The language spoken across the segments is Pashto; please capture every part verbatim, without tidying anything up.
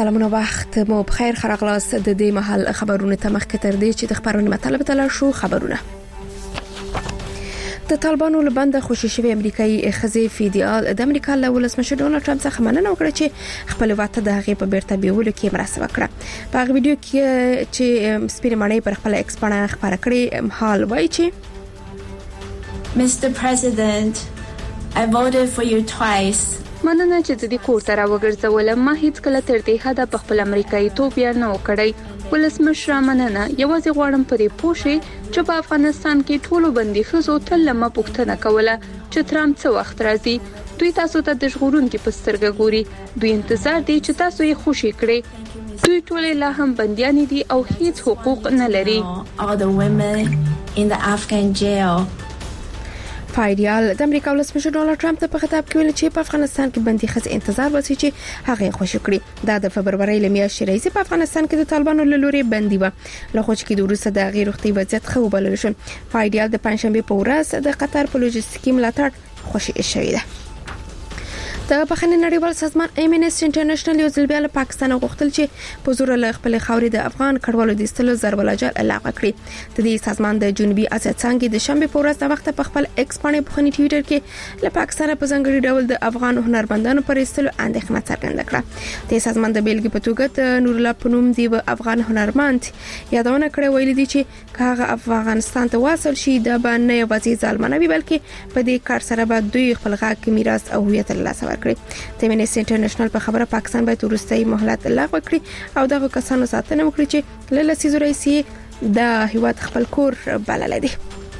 سلامونه وخت مو بخیر خراغلاس د دې محل خبرونه تمخ کتر دي چې د خبرونه مطلب تل شو خبرونه د طالبانو لبند خوشی شوی امریکایي خزي فیدیال د امریکا له ولسمشر ډونالد ټرمپ څخه مننه وکړه چې خپل واته د هغه په بیرته بیولو کې مرسته وکړه. په هغه ویډیو کې چې سپیرمانې پر خپل ایکس باندې خبره کړې حال وایي چې Mister President, I voted for you twice. مننه چې د دې کور ته راوګرځولم. ما هیڅ کله تر دې حده په خپل امریکایي توب یا نه وکړی. ولسمشر مننه. یوازې غواړم پرې پوښي چې په افغانستان کې ټولو بندي ښځو تل لمه پوښتنه کوله چې ترامپ څه وخت راځي. دوی تاسو ته د ژغورونکو په سترګه ګوري. دوی انتظار دي چې تاسو یې خوشي کړئ. دوی ټول لا هم بنديان دي او هیڅ حقوق نه لري. All the women in the Afghan jail. فایدیال د امریکا ولسمشر ډونالد ټرمپ په خطاب کې ویل چې په افغانستان کې بندي ښځې انتظار وسی چې هغه خوشی کړي. دا د فبرवरी لمیاشتې راځي په افغانستان کې د طالبانو له لوري بندي و له خوش کې د روسه د غیر وختي وضعیت خو بلل شو. فایدیال د پنځشنبه په ورځ د قطر په لوجستیکي ملاتړ خوشی شوی ده. د بخښنې نړیوال سازمان ایمنسټي انټرنیشنل یو ځل بیا له پاکستان غوښتل چې په زور له خپل خاورې د افغان کډوالو د استلو ضرب الاجل لغوه کړي. د دې سازمان د جنوبي اسیا څنګه د شنبه په ورځ د وخت په خپل ایکس باندې په خني ټوئیټر کې له پاکستان په ځنګړي ډول د افغان هنرمندانو پر استلو اندېښنه څرګنده کړه. د سازمان د بیلګې په توګه د نور الله پنوم دی افغان هنرمند یادونه کړې ویل دي چې هغه افغانستان ته واصل شي د باندې یوازې ځالمنوي بلکې په دې کار سره به دوی خپل غاک میراث او هویت له لاسه ورکړي. د ایمنسټي انټرنیشنل په خبره پاکستان باید ورستۍ مهلت لغوه کړي او دغه کسانو ساتنه وکړي چې له لسیزو راځي د هیواد خپل کور بلل دي.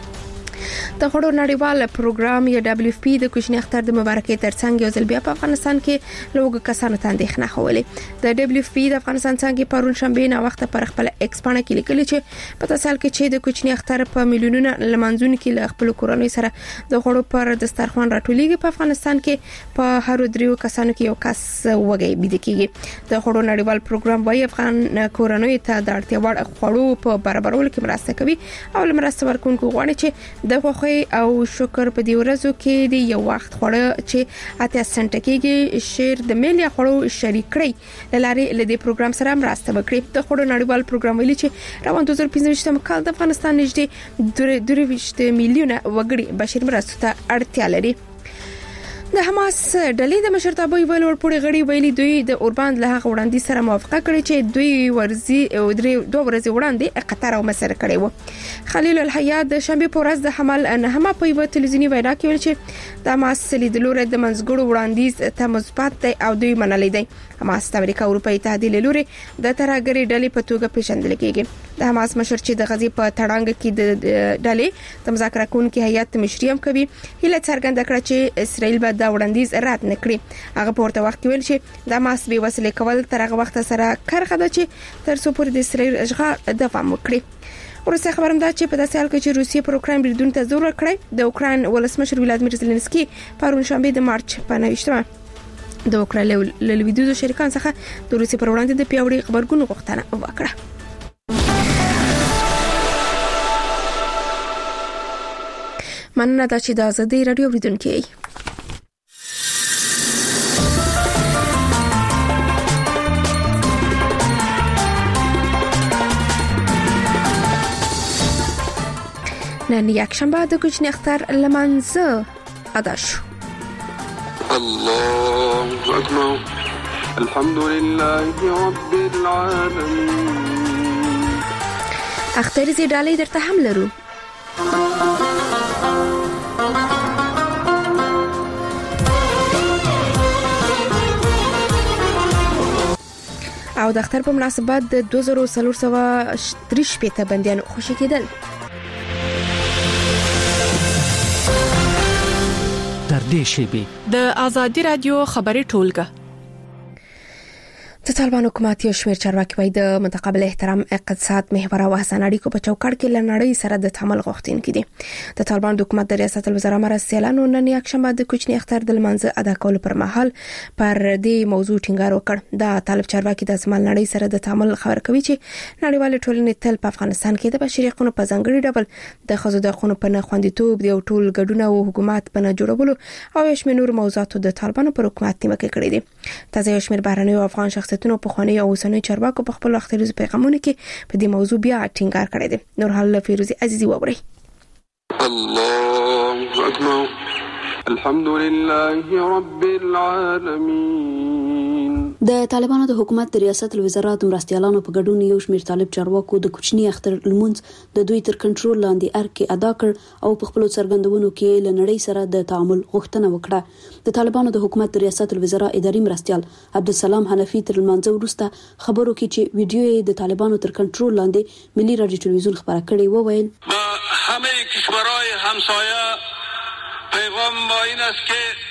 د غړو نړیوال پروګرام یا دبليو اف پی د کوچنی اختر د مبارکۍ ترڅنګ یو ځل بیا په افغانستان کې لوګ کسانو ته اندېښنه خولې. د دبليو اف پی د افغانستان څنګه پرون شنبه نه وخت پر خپل ایکس باندې کې لیکل چې په تاسو کې چې د کوچنی اختر په میلیونونو لمنځون کې له خپل کورنۍ سره د غړو پر دسترخوان راټولېږي. په افغانستان کې په هر دریو کسانو کې یو کس وګي بيد کېږي. د غړو نړیوال پروګرام وايي افغان کورنۍ ته د اړتیا وړ خړو په برابرولو کې مرسته کوي او لمرسته ورکونکو غواړي چې د خوخي او شکر په دی ورځو کې دی یو وخت خوړه چې اته سنت کېږي شیر د ملي خوړو شریک کړي لاره لدې پروګرام سره مرسته وکړي. د خوړو نړیوال پروګرام ویلي چې روان دوه زره پنځه کال د افغانستان نږدې دوه ویشت میلیونه وګړي بشري مرستو ته اړتیا لري. د حماس ډلې د مشرتابه یو لوړ پوړی غړي ویلي دوی د اورباند له هغه وړاندې سره موافقه کړې چې دوی ورزي او درې دوه ورځې وړاندې قطر او مصر کړي وو. خلیل الحیا د شنبه په ورځ د حمل انهما په یو تلویزیونی وینا کې ویل چې د حماس لیدلوره د منځګړو وړاندیز ته مثبت دی او دوی منلې دي. حماس د امریکا اروپای اتحاد له لوري د ترهګری ډلې په توګه پیژندل کېږي. د حماس مشر چې د غزي په تړانګ کې د ډلې د مذاکره کوونکو هیئت مشریم کوي هله څرګنده کړه چې اسرائیل به دا وړاندیز رد نکړي. هغه په ورته وخت کې ویل چې د حماس به وسلې کول تر هغه وخت سره کرخه ده چې تر څو پورې د اسرائیل اشغال دوام وکړي. ورسته خبرم ده چې په داسې حال کې چې روسیه پر اوکراین بریدون ته زور کړی. د اوکراین ولسمشر ولادیمیر زيلنسکي پرون شنبه د مارچ په نوښتمه د اوکراین له لویدیزو شریکان څخه د روسیې پر وړاندې د پیاوړي خبرګون غوښتنه وکړه. مننه دا چې د ازادي رادیو وریدونکو نن یک شنبه د کوچنی اختر لمانځه ادا شو. الله اکبر الحمد لله رب العالمین. اختر زی ډالۍ درته هم لرو. او د اختر په مناسبت د دوه زره څلور سوه درې شپېته بندیان خوشی کېدل. در دې شیبې د ازادي رادیو خبري ټولګه د طالبان حکومت یو شمېر چارواکي وایي د متقابل احترام اقتصاد محور او حسن اړیکو په چوکاټ کې لنړۍ سره د تعامل غوښتونکي دي. د طالبان حکومت د ریاست الوزرا مرستیالانو نن یک شنبه د کوچنی اختر د لمانځه ادا کولو پر مهال پر دې موضوع ټینګار وکړ. دا طالب چارواکي د زمال نړۍ سره د تعامل خبر کوي چې نړیوال ټولنې تل په افغانستان کې د بشري حقوقو په ځانګړي ډول د خزو د حقوقو په نه خوندیتوب د ټول ګډون او حکومت په نه جوړولو او شمېر نور موضوعاتو د طالبانو پر حکومت نیوکه کړې دي. تازه شمېر بهرنیو افغان شخصیتونو ریاستونو په خونې او اوسنوي چارواکو په خپل اختیاري پیغامونو کې په دې موضوع بیا ټینګار کړی دی. نور حال فیروزی عزیزی ووري. الله اکبر الحمد لله رب العالمین. د طالبانو د حکومت د ریاست الوزرا د مرستیالانو په ګډون یو شمېر طالب چارواکو د کوچني اختر لمونځ د دوی تر کنټرول لاندې ارکه ادا کړ او په خپل څرګندونو کې لنړۍ سره د تعامل غوښتنه وکړه. د طالبانو د حکومت د ریاست الوزرا اداري مرستیال عبدالسلام حنفي تر لمانځه وروسته خبرو کې چې ویډیو د طالبانو تر کنټرول لاندې ملي رادیو ټلویزیون خبره کړې وویل همه کشورهای همسایه پیغام ما این است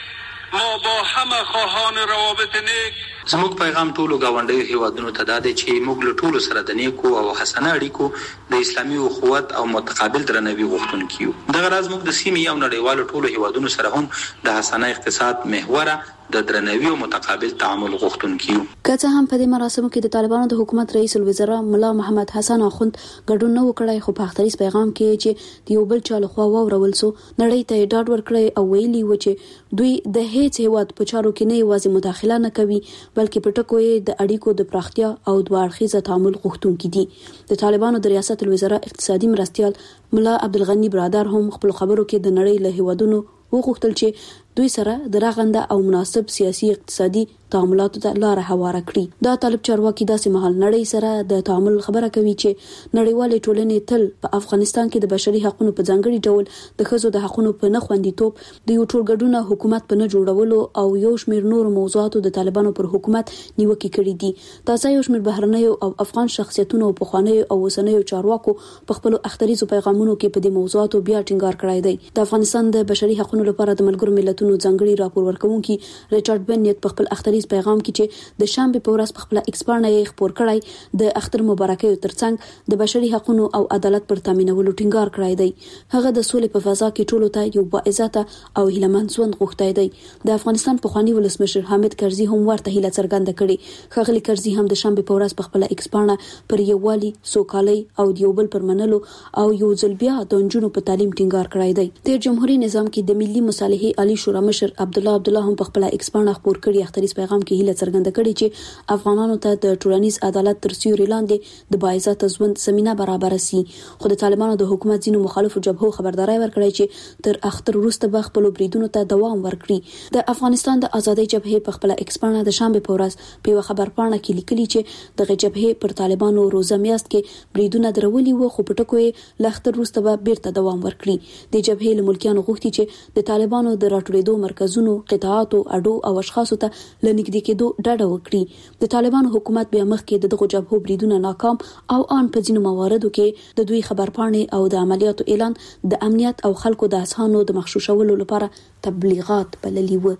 که ما با همه خواهان روابط نیک زموږ پیغام ټولو گاونډیو هیوادونو ته دا دی چې موږ له ټولو سره د نیکو او حسنه اړیکو د اسلامي اخوت او متقابل درناوي غوښتونکو یو. دغه راز موږ د سیمې او نړیوالو ټولو هیوادونو سره هم د حسنه اقتصاد محوره د درناوي او متقابل تعامل غوښتونکو یو. که څه هم په دې مراسمو کې د طالبانو د حکومت رئیس الوزرا مولا محمد حسن اخوند ګډون نه وکړای، خو په اختریز پیغام کې چې د یو بل چا لخوا واورول سو نړۍ ته ډاډ ورکړی او ویلي و چې دوی د هیڅ هیواد په چارو کې نه یوازې مداخله نه کوي بلکې په ټکو یې د اړیکو د پراختیا او دوه اړخیزه تعامل غوښتونکي دي. د طالبانو د ریاست الوزرا اقتصادي مرستیال مولا عبدالغنی برادر هم خپل خبرو کې د نړۍ له هیوادونو وغوښتل چې دوی سره د راغنده او مناسب سیاسي اقتصادي تعاملاتو ته لار هواره کړي. دا طالب چارواکي داسې مهال نړۍ سره د تعامل خبره کوي چې نړیوالې ټولنې تل په افغانستان کې د بشري حقوقو په ځانګړي ډول د ښځو د حقوقو په نه خوندیتوب، د یو ټولګډونه حکومت په نه جوړولو او یو شمېر نور موضوعاتو د طالبانو پر حکومت نیوکې کړې دي. تاسو یو شمېر بهرنیو او افغان شخصیتونو په خوانیو او وسنیو چارواکو په خپل اختریزو پیغامونو کې په دې موضوعاتو بیا ټینګار کړی دی. د افغانستان د بشري حقوقو لپاره د ملګرو ملتونو ځانګړي راپور ورکونکي ریچارډ بنیت په خپل اختریز پیغام کې چې د شنبه په ورځ په خپل ایکس باندې یې خبر کړی د اختر مبارکي ترڅنګ د بشري حقوقو او عدالت پر تامینولو ټینګار کړی دی. هغه د سولې په فضا کې ټولو ته یو باعزت او هیلمن ژوند غوښتای دی. د افغانستان په خواني ولسمشر حامد کرزي هم ورته هیله څرګنده کړې. خغلی کرزي هم د شنبه په ورځ په خپل ایکس باندې پر یووالي، سوکالي او د یو بل پر منلو او یو ځل بیا د نجونو په تعلیم ټینګار کړی دی. د جمهوریت نظام کې د ملي مصالحې عالی شورا مشر عبدالله عبدالله هم په خپل ایکس باندې خبر کړی اختریز پیغام کې هیله څرګنده کړې چې افغانانو ته د ټولنیز عدالت تر سیوري لاندې د باعزت ژوند زمينه برابر سي. خو د طالبانو د حکومت ځینو مخالفو جبهو خبرداري ورکړی چې تر اختر وروسته به خپل بریدونو ته دوام ورکړي. د افغانستان د ازادۍ جبهې په خپل ایکس باندې د شنبه په ورځ په خبر پاڼه کې لیکلي چې د جبهې پر طالبانو روزه میاشت کې بریدونه درولي وو، خو په ټکو یې لختر وروسته به بیرته دوام ورکړي. د جبهې له ملکیانو غوښتي چې د طالبانو د راټولېدو مرکزونو، قطاعاتو، اډو او اشخاصو ته لنګدې کېدو ډاډه وکړي. د طالبانو حکومت بیا مخکې دغه جبهو بریدونه ناکام او ان په ځینو مواردو کې د دوی خبرپاڼې او د عملیاتو اعلان د امنیت او خلکو د اذهانو د مخشوشولو لپاره تبلیغات بللي و.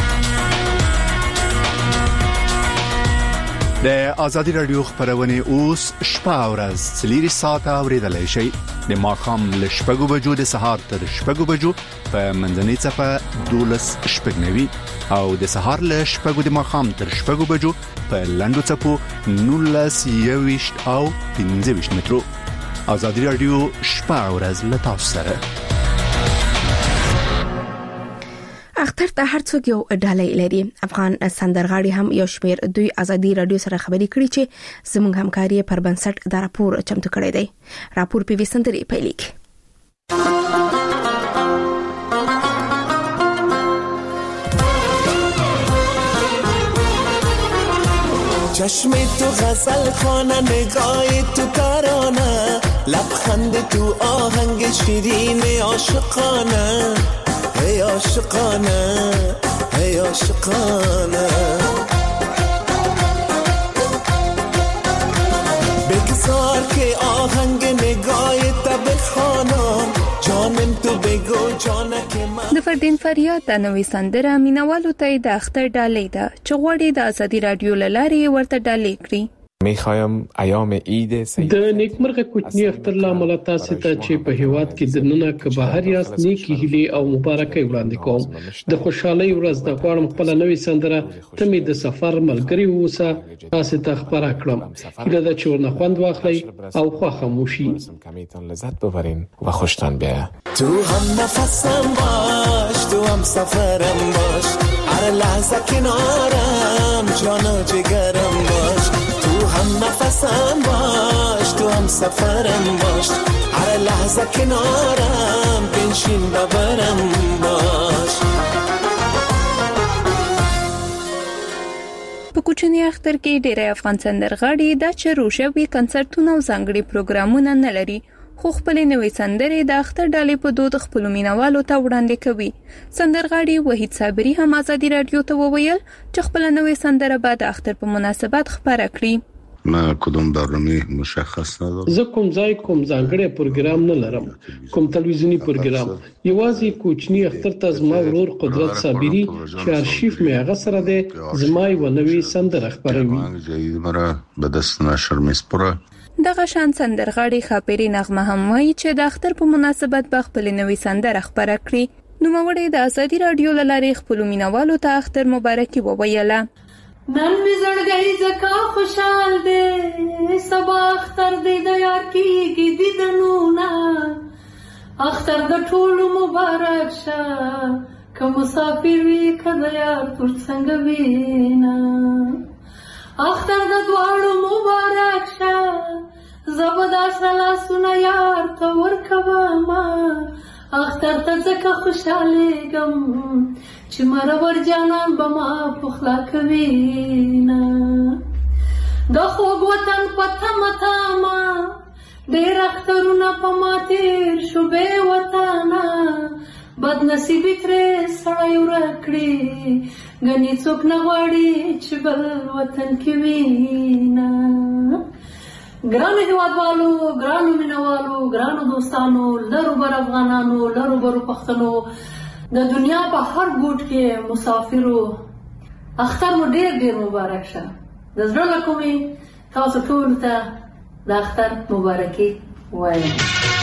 د ازادي رادیو خبرونه اوس شپه او ورځ څلوري ساعته اوریدلای شئ. د ماښام له شپږو بجو د سهار تر شپږو بجو په منځنۍ صفه دولس شپږنوي او د سهار له شپږو د ماښام تر شپږو بجو په لنډو صفو نولس یويشت او پنځه ویشت مترو. ازادي رادیو شپه او ورځ له تاسو سره. اختر ته هر څوک یو ډالۍ لري. افغان سندرغاړي هم یو شمیر دوی ازادي رادیو سره خبرې کړي چې زموږ همکاري پر بنسټ دا راپور چمتو کړی دی. راپور په وسندري پیلیک. چشم تو غزل خانه، نگاه تو ترانه، لبخند تو آهنگ شیرین عاشقانه، ای عاشقانه، ای عاشقانه. بگذار که آهنگ نگاه تا بخوانم، جانم تو بگو جانه که من. د فردین فریاد د نوې سندره مینوالو ته د اختر ډالۍ ده چې غوړي د ازادي رادیو لارې ورته ډالۍ کړی. میخوایم ایام عید سید د نیکمرغه کوچنی اختر لامل تاسو ته چې په هیواد کې د نننه که بهر یاست نیکی هلي او مبارکي وړاندې کوم د خوشحالي ورځ د غواړم خپل نوې سندره ته می د سفر ملګری ووسه تاسو ته خبره کړم هله د چورنه خوند واخلي او خوښه مو شي کمیتون لذت ببرین و خوشتان بیاید. تو هم نفسم باش، تو هم سفرم باش، هر لحظه کنارم جان و جگرم باش. تو هم نفسم باش، تو هم سفرم باش، هر لحظه کنارم بنشین ببرم باش. په کوچني اختر کې ډېر افغان سندرغاړي د چروشوي کنسرتونو او ځانګړي پروګرامونه نه لري، خو خپل نوې سندرې د اختر ډالې په دود خپل مینوالو ته وړاندې کوي. سندرغاړي وحید صابری هم آزادي رادیو ته وویل چې خپل نوې سندره به د اختر په مناسبت خبره کړي. ما کدوم برنامه مشخص ندارم. زه کوم ځای کوم ځانګړی پروګرام نه لرم، کوم تلویزیونی پروګرام. یوازې کوچنی اختر ته زما ورور قدرت صابری چې ارشیف مې هغه سره ده زما یو نوې سندره خبروي. جدید مرا به دست نشر میسپره. دغه شان سندرغاړي خاپيري نغمه هم وایي چې د اختر په مناسبت به خپل نوې سندره خبره کړي. نوموړی د آزادي رادیو له لارې خپل مینوالو ته اختر مبارکي وویله. نن می زړګی زکا خوشحال دی، سبا اختر دی د یار کیږي دیدنونه، اختر د ټولو مبارک شه، که مسافر وي که د یار تر څنګه وینا، اختر د دواړو مبارک شه، زبدا سره لاسونه یار ته ورکوما، اختر ته ځکه خوشحالیږم چې مرور جانان به ما پخلا کوینا، د خوږ وطن په تمه تمه ډېر اخترونه په ما تېر شو بې وطنه، بد نصیبي ترې سړی ورک کړي، ګنې څوک نه غواړي چې بل وطن کې وینا. ګرانو هیوادوالو، ګرانو مینوالو، ګرانو دوستانو، لرو بر افغانانو، لرو برو پښتنو، د دنیا په هر ګوټ کې مسافرو، اختر مو ډېر ډېر مبارک شه. د زړه له کومې تاسو ټولو ته د اختر مبارکي وایم.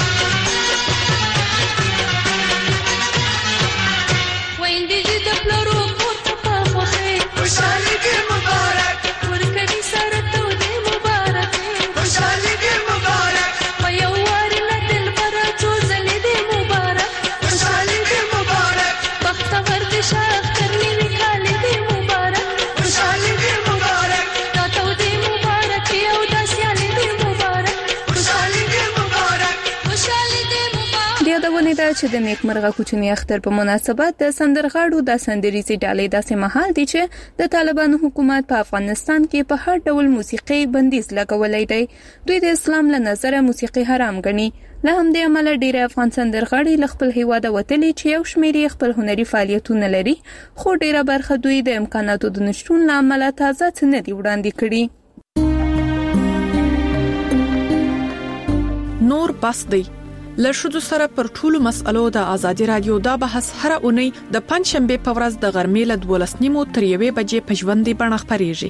خوشحالی دې مبارک، ورکړي سره ته دې مبارک، خوشحالی دې مبارک، په یو وار نه دلبر څو ځلې دې مبارک، خوشحالی دې مبارک، بختور دې شاه کرنی وکاله دې مبارک، خوشحالی دې مبارک، تا ته دې مبارک یو داسياله دې مبارک، خوشحالی دې مبارک، خوشحالی دې مبارک. د یادونه ده چې د نیکمرغه کوچنی اختر په مناسبت د سندرغاړو د سندریزي ډالۍ داسې مهال دي چې د طالبانو حکومت په افغانستان کې په هر ډول موسیقي بندیز لګولای دی. دوی د اسلام له نظره موسیقي حرام ګڼي. له همدې امله ډېر افغان سندرغاړي له خپل هیواده وتلي چې یو شمېر خپل هنري فعالیتونه لري، خو ډېره برخه دوی د امکاناتو د نشټون له امله تازه څه نه دي وړاندې کړي. نور بس دی له شذو سره پر ټولو مسألو د آزادي رادیو دا بحث هر اونۍ د پنځ شنبه په ورځ د غرمې له دولس نیمو تر یوې بجې په ژوندۍ بڼه خپرېږي.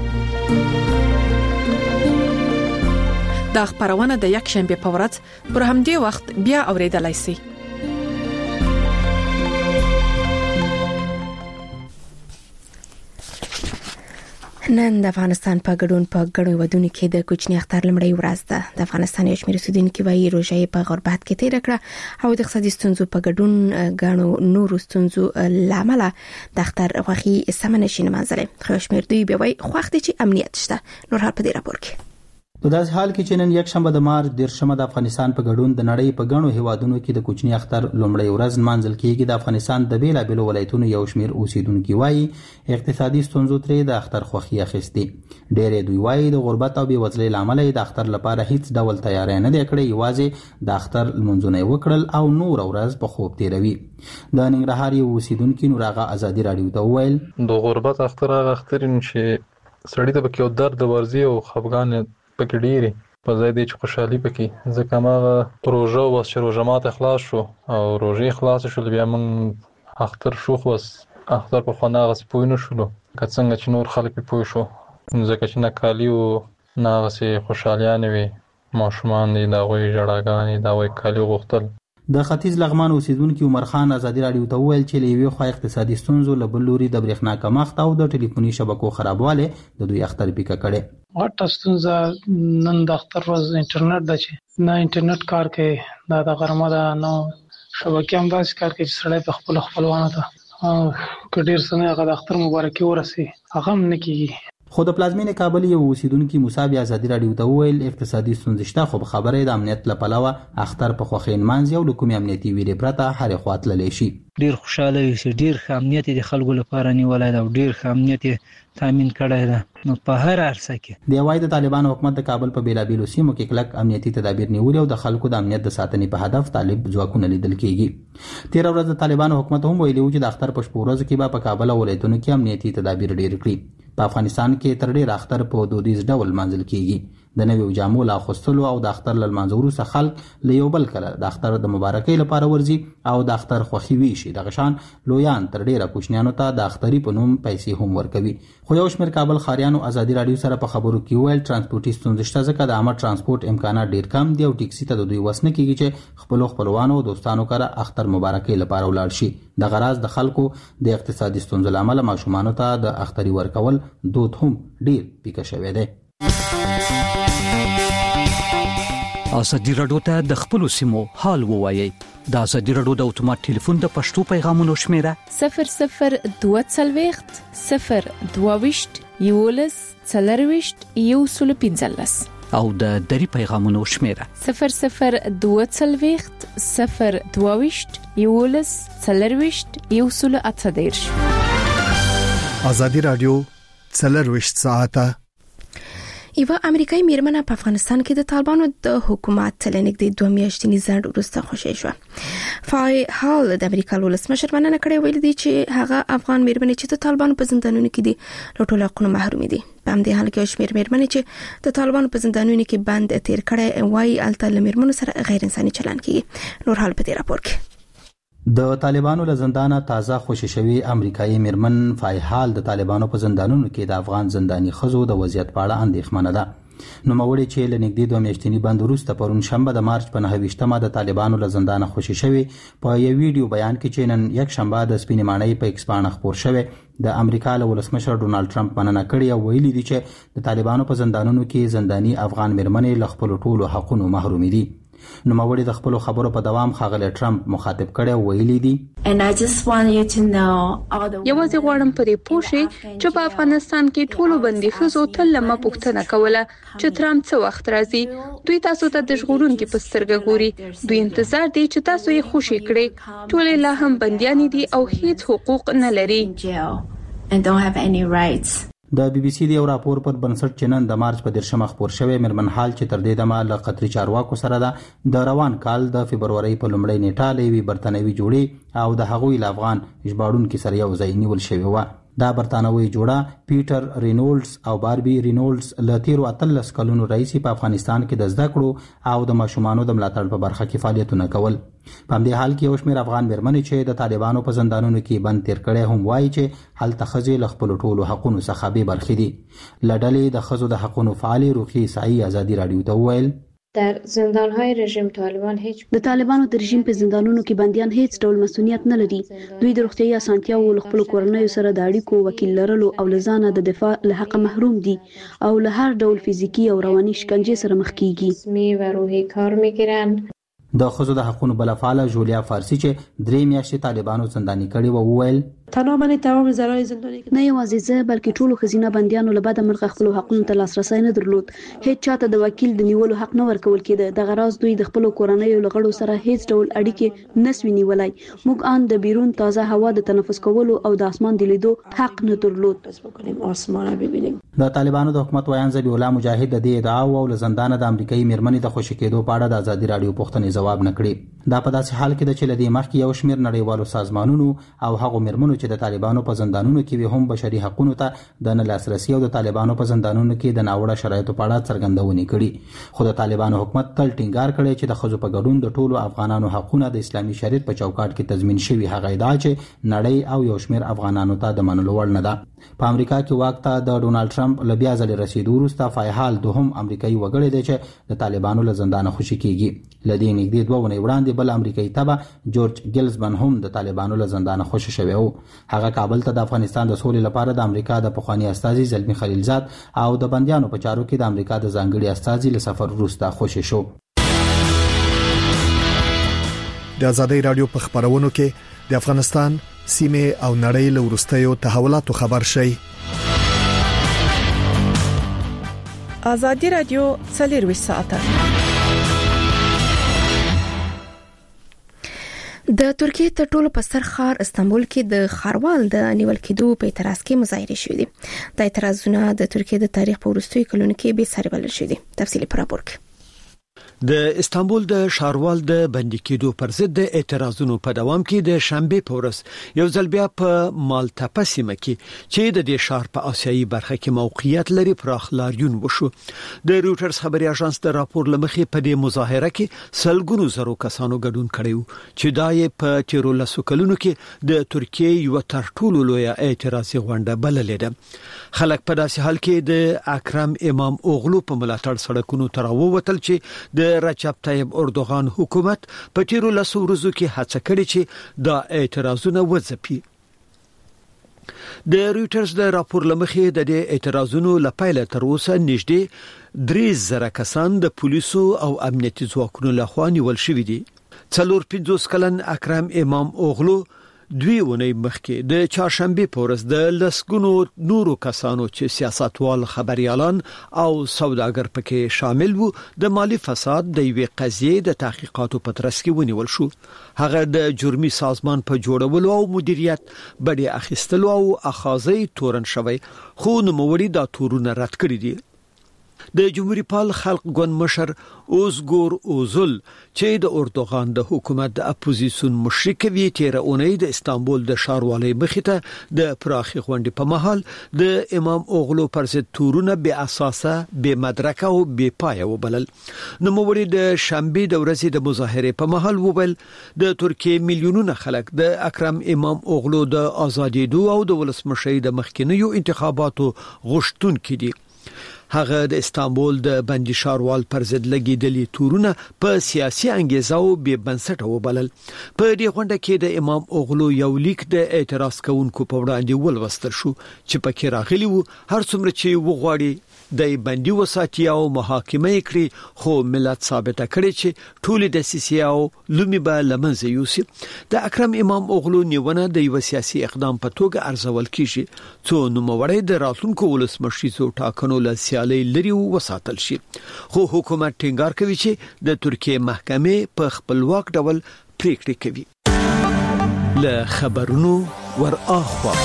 دا خبرونه د یک شنبه په ورځ پر همدې وخت بیا اوریدلای شئ. نن د افغانستان په ګډون په ګڼو ودونو کې د کوچنی اختر لمړی ورځ ده. د افغانستان یو شمېر اوسیدونکو وايي روژه په غربت کې تیر کړه او د اقتصادي ستونزو په ګډون ګڼو نورو ستونزو لامل د اختر خوخي سمنه شي نه منځله. خو شمېر دوی به وایي خوښ دي چې امنیت شته. نور هر په دې راپور کې په داسې حال کې چې نن یک شنبه د مارچ دیرشمه د افغانستان په ګډون د نړۍ په ګڼو هیوادونو کې د کوچنی اختر لومړی ورځ نمانځل کېږي. د افغانستان د بیلابېلو ولایتونو یو شمېر اوسیدونکو وايي اقتصادي ستونزو ترې د اختر خوښي اخیستې. ډېر دوی وايي د غربت او بېوزلۍ له امله د اختر لپاره هیڅ ډول تیاری نه دی کړی، یوازې د اختر لمونځونه وکړل او نور ورځ په خوب تیروي. د ننګرهار یو اوسیدونکو نور هغه آزادي رادیو ته وویل د غربت اختر هغه اختر چې سړی ته پکې درد ورزي او خفګان پکې ډېری په ځای دی چې خوشحالي پکې، ځکه هغه روژه وس چې روژه ماته خلاص شو او روژې خلاص شول بیا موږ اختر شو، خو اختر په خو نه هغسې پوه نه شولو که څنګه چې نور خلک پې پوه شو، ځکه چې نه کالي و نه غسې خوشحالیانې وي، ماشومان دي د هغوی ژړاګانې، د هغوی کالي غوښتل. د ختیځ لغمان اوسیدونکي عمر خان ازادي راډیو ته وویل چې له یوې خوا اقتصادي ستونزو، له بل لوري د برېښنا کمښت او د ټلیفوني شبکو خرابوالی د دوی اختر پیکه کړي. غټه ستونزه نن د اختر ورځ انټرنیټ ده چې نه انټرنیټ کار کوي، دا د غرمه ده، نو شبکې هم داسې کار کوي چې سړی په خپلو خپلوانو ته که ډېر څه نه هغه د اختر مبارکي ورسي هغه هم نه کېږي. خو د پلازمینې کابل یو اوسیدونکي موسی بیا ازادي راډیو ته وویل اقتصادي ستونزې شته، خو خبره د امنیت له پلوه اختر په خوښۍ نمانځي او له کومې امنیتي ویرې پرته هرې خوا تللی شي. ډیر خوشاله وي چې ډیر ښه امنیت د خلکو لپاره نیولی دی او ډیر ښه امنیت تامین کړی دی، نو په هر عرصه کې دی وايي د طالبانو حکومت د کابل په بیلابیلو سیمو کې کلک امنیتي تدابیر نیولي او د خلکو د امنیت د ساتنې په هدف طالب ځواکونه لیدل کېږي. تیر ورځ د طالبانو حکومت هم ویلي و چې د اختر په شپو ورځو کې به په کابل او ولایتونو کې امنیتي تدابیر ډیر کړي. په افغانستان کې تر ډیر اختر په دودیز ډول منځل کېږي. د نویو جامو لا اخیستلو او د اختر له لمانځه وروسته خلک له یو بل کله د اختر د مبارکۍ لپاره ورځي او د اختر خوښي ویشي. دغه شان لویان تر ډیره کوچنیانو ته د اختري په نوم پیسې هم ورکوي. خو یو شمېر کابل ښاریانو ازادي راډیو سره په خبرو کې ویل ترانسپورتي ستونزې شته، ځکه د عامه ترانسپورت امکانات ډیر کم دي او ټیکسي ته د دوی وس نه کېږي چې خپلو خپلوانو او دوستانو کره اختر مبارکۍ لپاره ولاړ شي. دغه راز د خلکو د اقتصادي ستونزو له امله ماشومانو ته د اختري ورکول دود هم ډیر پیکه شوی دی. ازادي راډیو ته د خپلو سیمو حال ووایي. د ازادي راډیو د اتومات ټلیفون د پښتو پیغامونو شمیره صفر صفر دوه څلوېښت صفر دوه ویشت یولس څلرویشت یو سل پنځلس او د دری پیغامونو شمیره صفر صفر دوه څلوېښت صفر دوه ویشت یولس څلرویشت یو سل اته دېرش. ازادي راډیو څلرویشت ساعته. یوه امریکایي میرمن په افغانستان کې د طالبانو د حکومت لنګدې دوه میاشتې ځنډ وروسته خوشی شو. فای هال د امریکا ولسمشر مننه کړې ویل دي چې هغه افغان میرمنې چې د طالبانو په زندانونو کې دي له ټولو حقوقو محروم دي. په همدې حال کې شمیر میرمنې چې د طالبانو په زندانونو کې بند تیر کړي وایي الته له میرمنو سره غیر انساني چلند کوي. نور حال په دې راپور کې د طالبانو له زندانه تازه خوشی شوی امریکایي میرمن فایحال د طالبانو په زندانونو کې د افغان زنداني خزو د وضعیت په اړه اندېښمنه ده. نو موري چې لنګدې دوه میاشتنی بند وروسته پرون شنبه د مارچ په نهه ویشتمه د طالبانو له زندانه خوشی شوی په یو ویډیو بیان کې چې نن یک شنبه د سپینې ماڼۍ په ایکسپان خبر شوی د امریکا له ولسمشر ډونالد ټرمپ مننه کړې او ویلي دي چې د طالبانو په زندانونو کې زنداني افغان میرمنې له خپل ټولو حقوقو محروم دي. نو موري د خپل خبرو په دوام خاغله ټرمپ مخاطب کړي او ویلي دي یوازې غواړم پرې پوښي چې په افغانستان کې ټولو بندي خزو تل لمه پوښتنه کوله چې ټرمپ څه وخت راځي. دوی تاسو ته د ژغورونکو په سترګه ګوري. دوی انتظار دي چې تاسو یې خوشي کړئ. ټول لا هم بنديان دي او هیڅ حقوق نه لري. د بي بي سي دی یو راپور پر بنسټ چې نن د مارچ په دیرشمه خبر شوی میرمن حال چې تر دې دمه له قطري چارواکو سره ده د روان کال د فبرवरी په لومړۍ نیټه لوي برتنوي جوړي او د هغوی ل افغان ژباړونکو سره یو ځای نیول شوی و. دا برتانوي جوړه پیټر رینولډز او باربي رینولډز له تیرو اتلس کلونو رئیس په افغانستان کې د زده کړو او د ماشومانو د ملاتړ په برخه کې فعالیتونه کول. په همدې حال کې یو شمېر افغان میرمنې چې د طالبانو په زندانونو کې بند تیر کړي هم وایي چې هلته ښځې له خپلو ټولو حقونو څخه بې برخې دي. له ډلې د ښځو د حقونو فعالې روقیې عیسایي ازادي راډیو ته وویل در زندانهای رژیم طالبان هیچ د طالبانو د رژیم په زندانونو کې بنديان هیڅ ډول مسؤلیت نه لري. دوی د روغتيایي اسانتیاو له خپل کورنۍ سره د اړیکو وکیل لرلو او لزانه د دفاع له حق محروم دي او له هر ډول فزیکی او رواني شکنجې سره مخ کیږي. می و روحي کار میگیرن. د خزو د حقونو بلفعاله جولیا فارسی چې درې میاشتې طالبانو زنداني کړي و وویل تماما تمام ذرای زنداني نه یوازې زه بلکې ټولو خزینه بنديانو له بده مرغه خپل حقونو ته لاسرسي نه درلود. هیڅ چاته د وکیل د نیولو حق نه ورکول کېده. د غراز دوی د خپل کورنۍ او لغړو سره هیڅ ډول اړیکې نسوي نیولای. موږ ان د بیرون تازه هوا د تنفس کولو او د اسمان د لیدو حق نه درلود. اسمان ببینیم. د طالبانو د حکومت ویان ذبیح الله مجاهد د دې ادعا او له زندان د امریکایي میرمنې د خوشی کېدو په اړه د ازادي راډیو پوښتنې جواب نکړي. دا په داسې حال کې د چې لدی مخکې یو شمېر نړیوالو سازمانونو او هغو مرمنو چې د طالبانو په زندانونو کې وي هم بشري حقوقو ته د نه لاسرسي او د طالبانو په زندانونو کې د ناوړه شرایطو په اړه څرګندونې کړي. خو د طالبانو حکومت تل ټینګار کړی چې د ښځو په ګډون د ټولو افغانانو حقوقونه د اسلامي شریعت په چوکاټ کې تضمین شوي. هغه ادعا چې نړۍ او یو شمېر افغانانو ته د منلو وړ نه ده. په امریکا کې واک ته د ډونالد ټرمپ له بیا ځلې رسیدو وروسته فایحال دوهم امریکایي وګړی دی چې د طالبانو له زندانه خوشي کیږي. لدې نږدې دوه ونې وړاندې بل امریکایي تبع جورج ګیلزمن هم د طالبانو له زندانه خوشي شوی و. هغه کابل ته د افغانستان د سولې لپاره د امریکا د پخوانی استازي زلمی خلیلزاد او د بندیانو په چارو کې د امریکا د ځانګړي استازي له سفر وروسته خوشي شو. د آزادۍ رادیو په خبرونو کې د افغانستان سیمه او نړۍ له وروستیو تحولاتو خبر شي. آزادۍ رادیو څلور ساعته د ترکیه تر ټولو په سر ښار استانبول کې د ښاروال د نیول کېدو په اعتراض کې مظاهره شوې دي. د اعتراضونه د ترکیه د تاریخ په وروستیو کلونو کې به سره بلل شوې دي. تفصیلی پر راپور کې د استانبول د ښاروال د بندي کېدو پر ضد د اعتراضونو په دوام کې د شنبه په ورځ یو ځل بیا په مالټا سیمه کې چې د دې ښار په آسیایي برخه کې موقعیت لري پراخ لاریون وشو. د روټرز خبري اژانس د راپور لمخې په دې مظاهره کې سلګونو زرو کسانو ګډون کړي چې دای په تیرو لسو کلونو کې د ترکیه یو تر ټولو لوی اعتراضي غونډه بللې ده. خلک په داسې حال کې د اکرم امام اوغلو په ملاتړ سړکونو تر ووتل چې د رجب طیب اردوغان حکومت په تیرو لسو ورځو کې هڅه کړې چې دا اعتراضونه وځپي. د روټرز د راپور لمخې د دې اعتراضونو لپاره تر اوسه نږدې درې زره کسان د پولیسو او امنیتي ځواکونو لخوا نیول شوي دي. څلور پنځوس کلن اکرم امام اوغلو دوی ونې مخکې د چهارشنبه په ورځ د لسګونو نورو کسانو چې سیاستوال، خبريالان او سوداګر پکې شامل وو د مالی فساد د یوې قضیې د تحقیقاتو په ترڅ کې ونیول شو. هغه د جرمي سازمان په جوړولو او مدیریت بډې اخیستلو او اخاذي تورن شوی، خو نوموړي دا تورونه رد کړی دي. د جمهوریت پال خلق ګوند مشر اوزګور اوزل چې د اردوغان د حکومت د اپوزیسیون مشرک وی تیر اونۍ د استانبول د ښاروالۍ مخته د پراخي غونډې په محل د امام اوغلو پر ضد تورونه بې اساسه، بې مدرکه او بې پایه وبلل. نوموړي د شنبه د ورځې د مظاهره په محل وویل د ترکیه میلیونونه خلک د اکرم امام اوغلو د ازادېدو او د ولسمشۍ د مخکینیو انتخاباتو غوښتونکي دي. هغه د استانبول د بندي ښاروال پر ضد لګیدلي تورونه په سیاسي انګیزه او بې بنسټه وبلل. په دې غونډه کې د امام اوغلو یو لیک د اعتراض کوونکو په وړاندې ولوستل شو چې پکې راغلی وو هر څومره چې وغواړي د بندي وساتي او محاکمه کړي، خو ملت ثابته کړي چې ټول د سیاسي او لومي به لمنځه یوسي. د اکرم امام اوغلو نیونه د یو سیاسي اقدام په توګه ارزول کیږي څو نوموړی د راتلونکو ولسمشریزو ټاکنو له سیالۍ لري وساتل شي. خو حکومت ټینګار کوي چې د ترکیه محکمې په خپلواک ډول پریکړې کوي. له خبرونو ور اخوا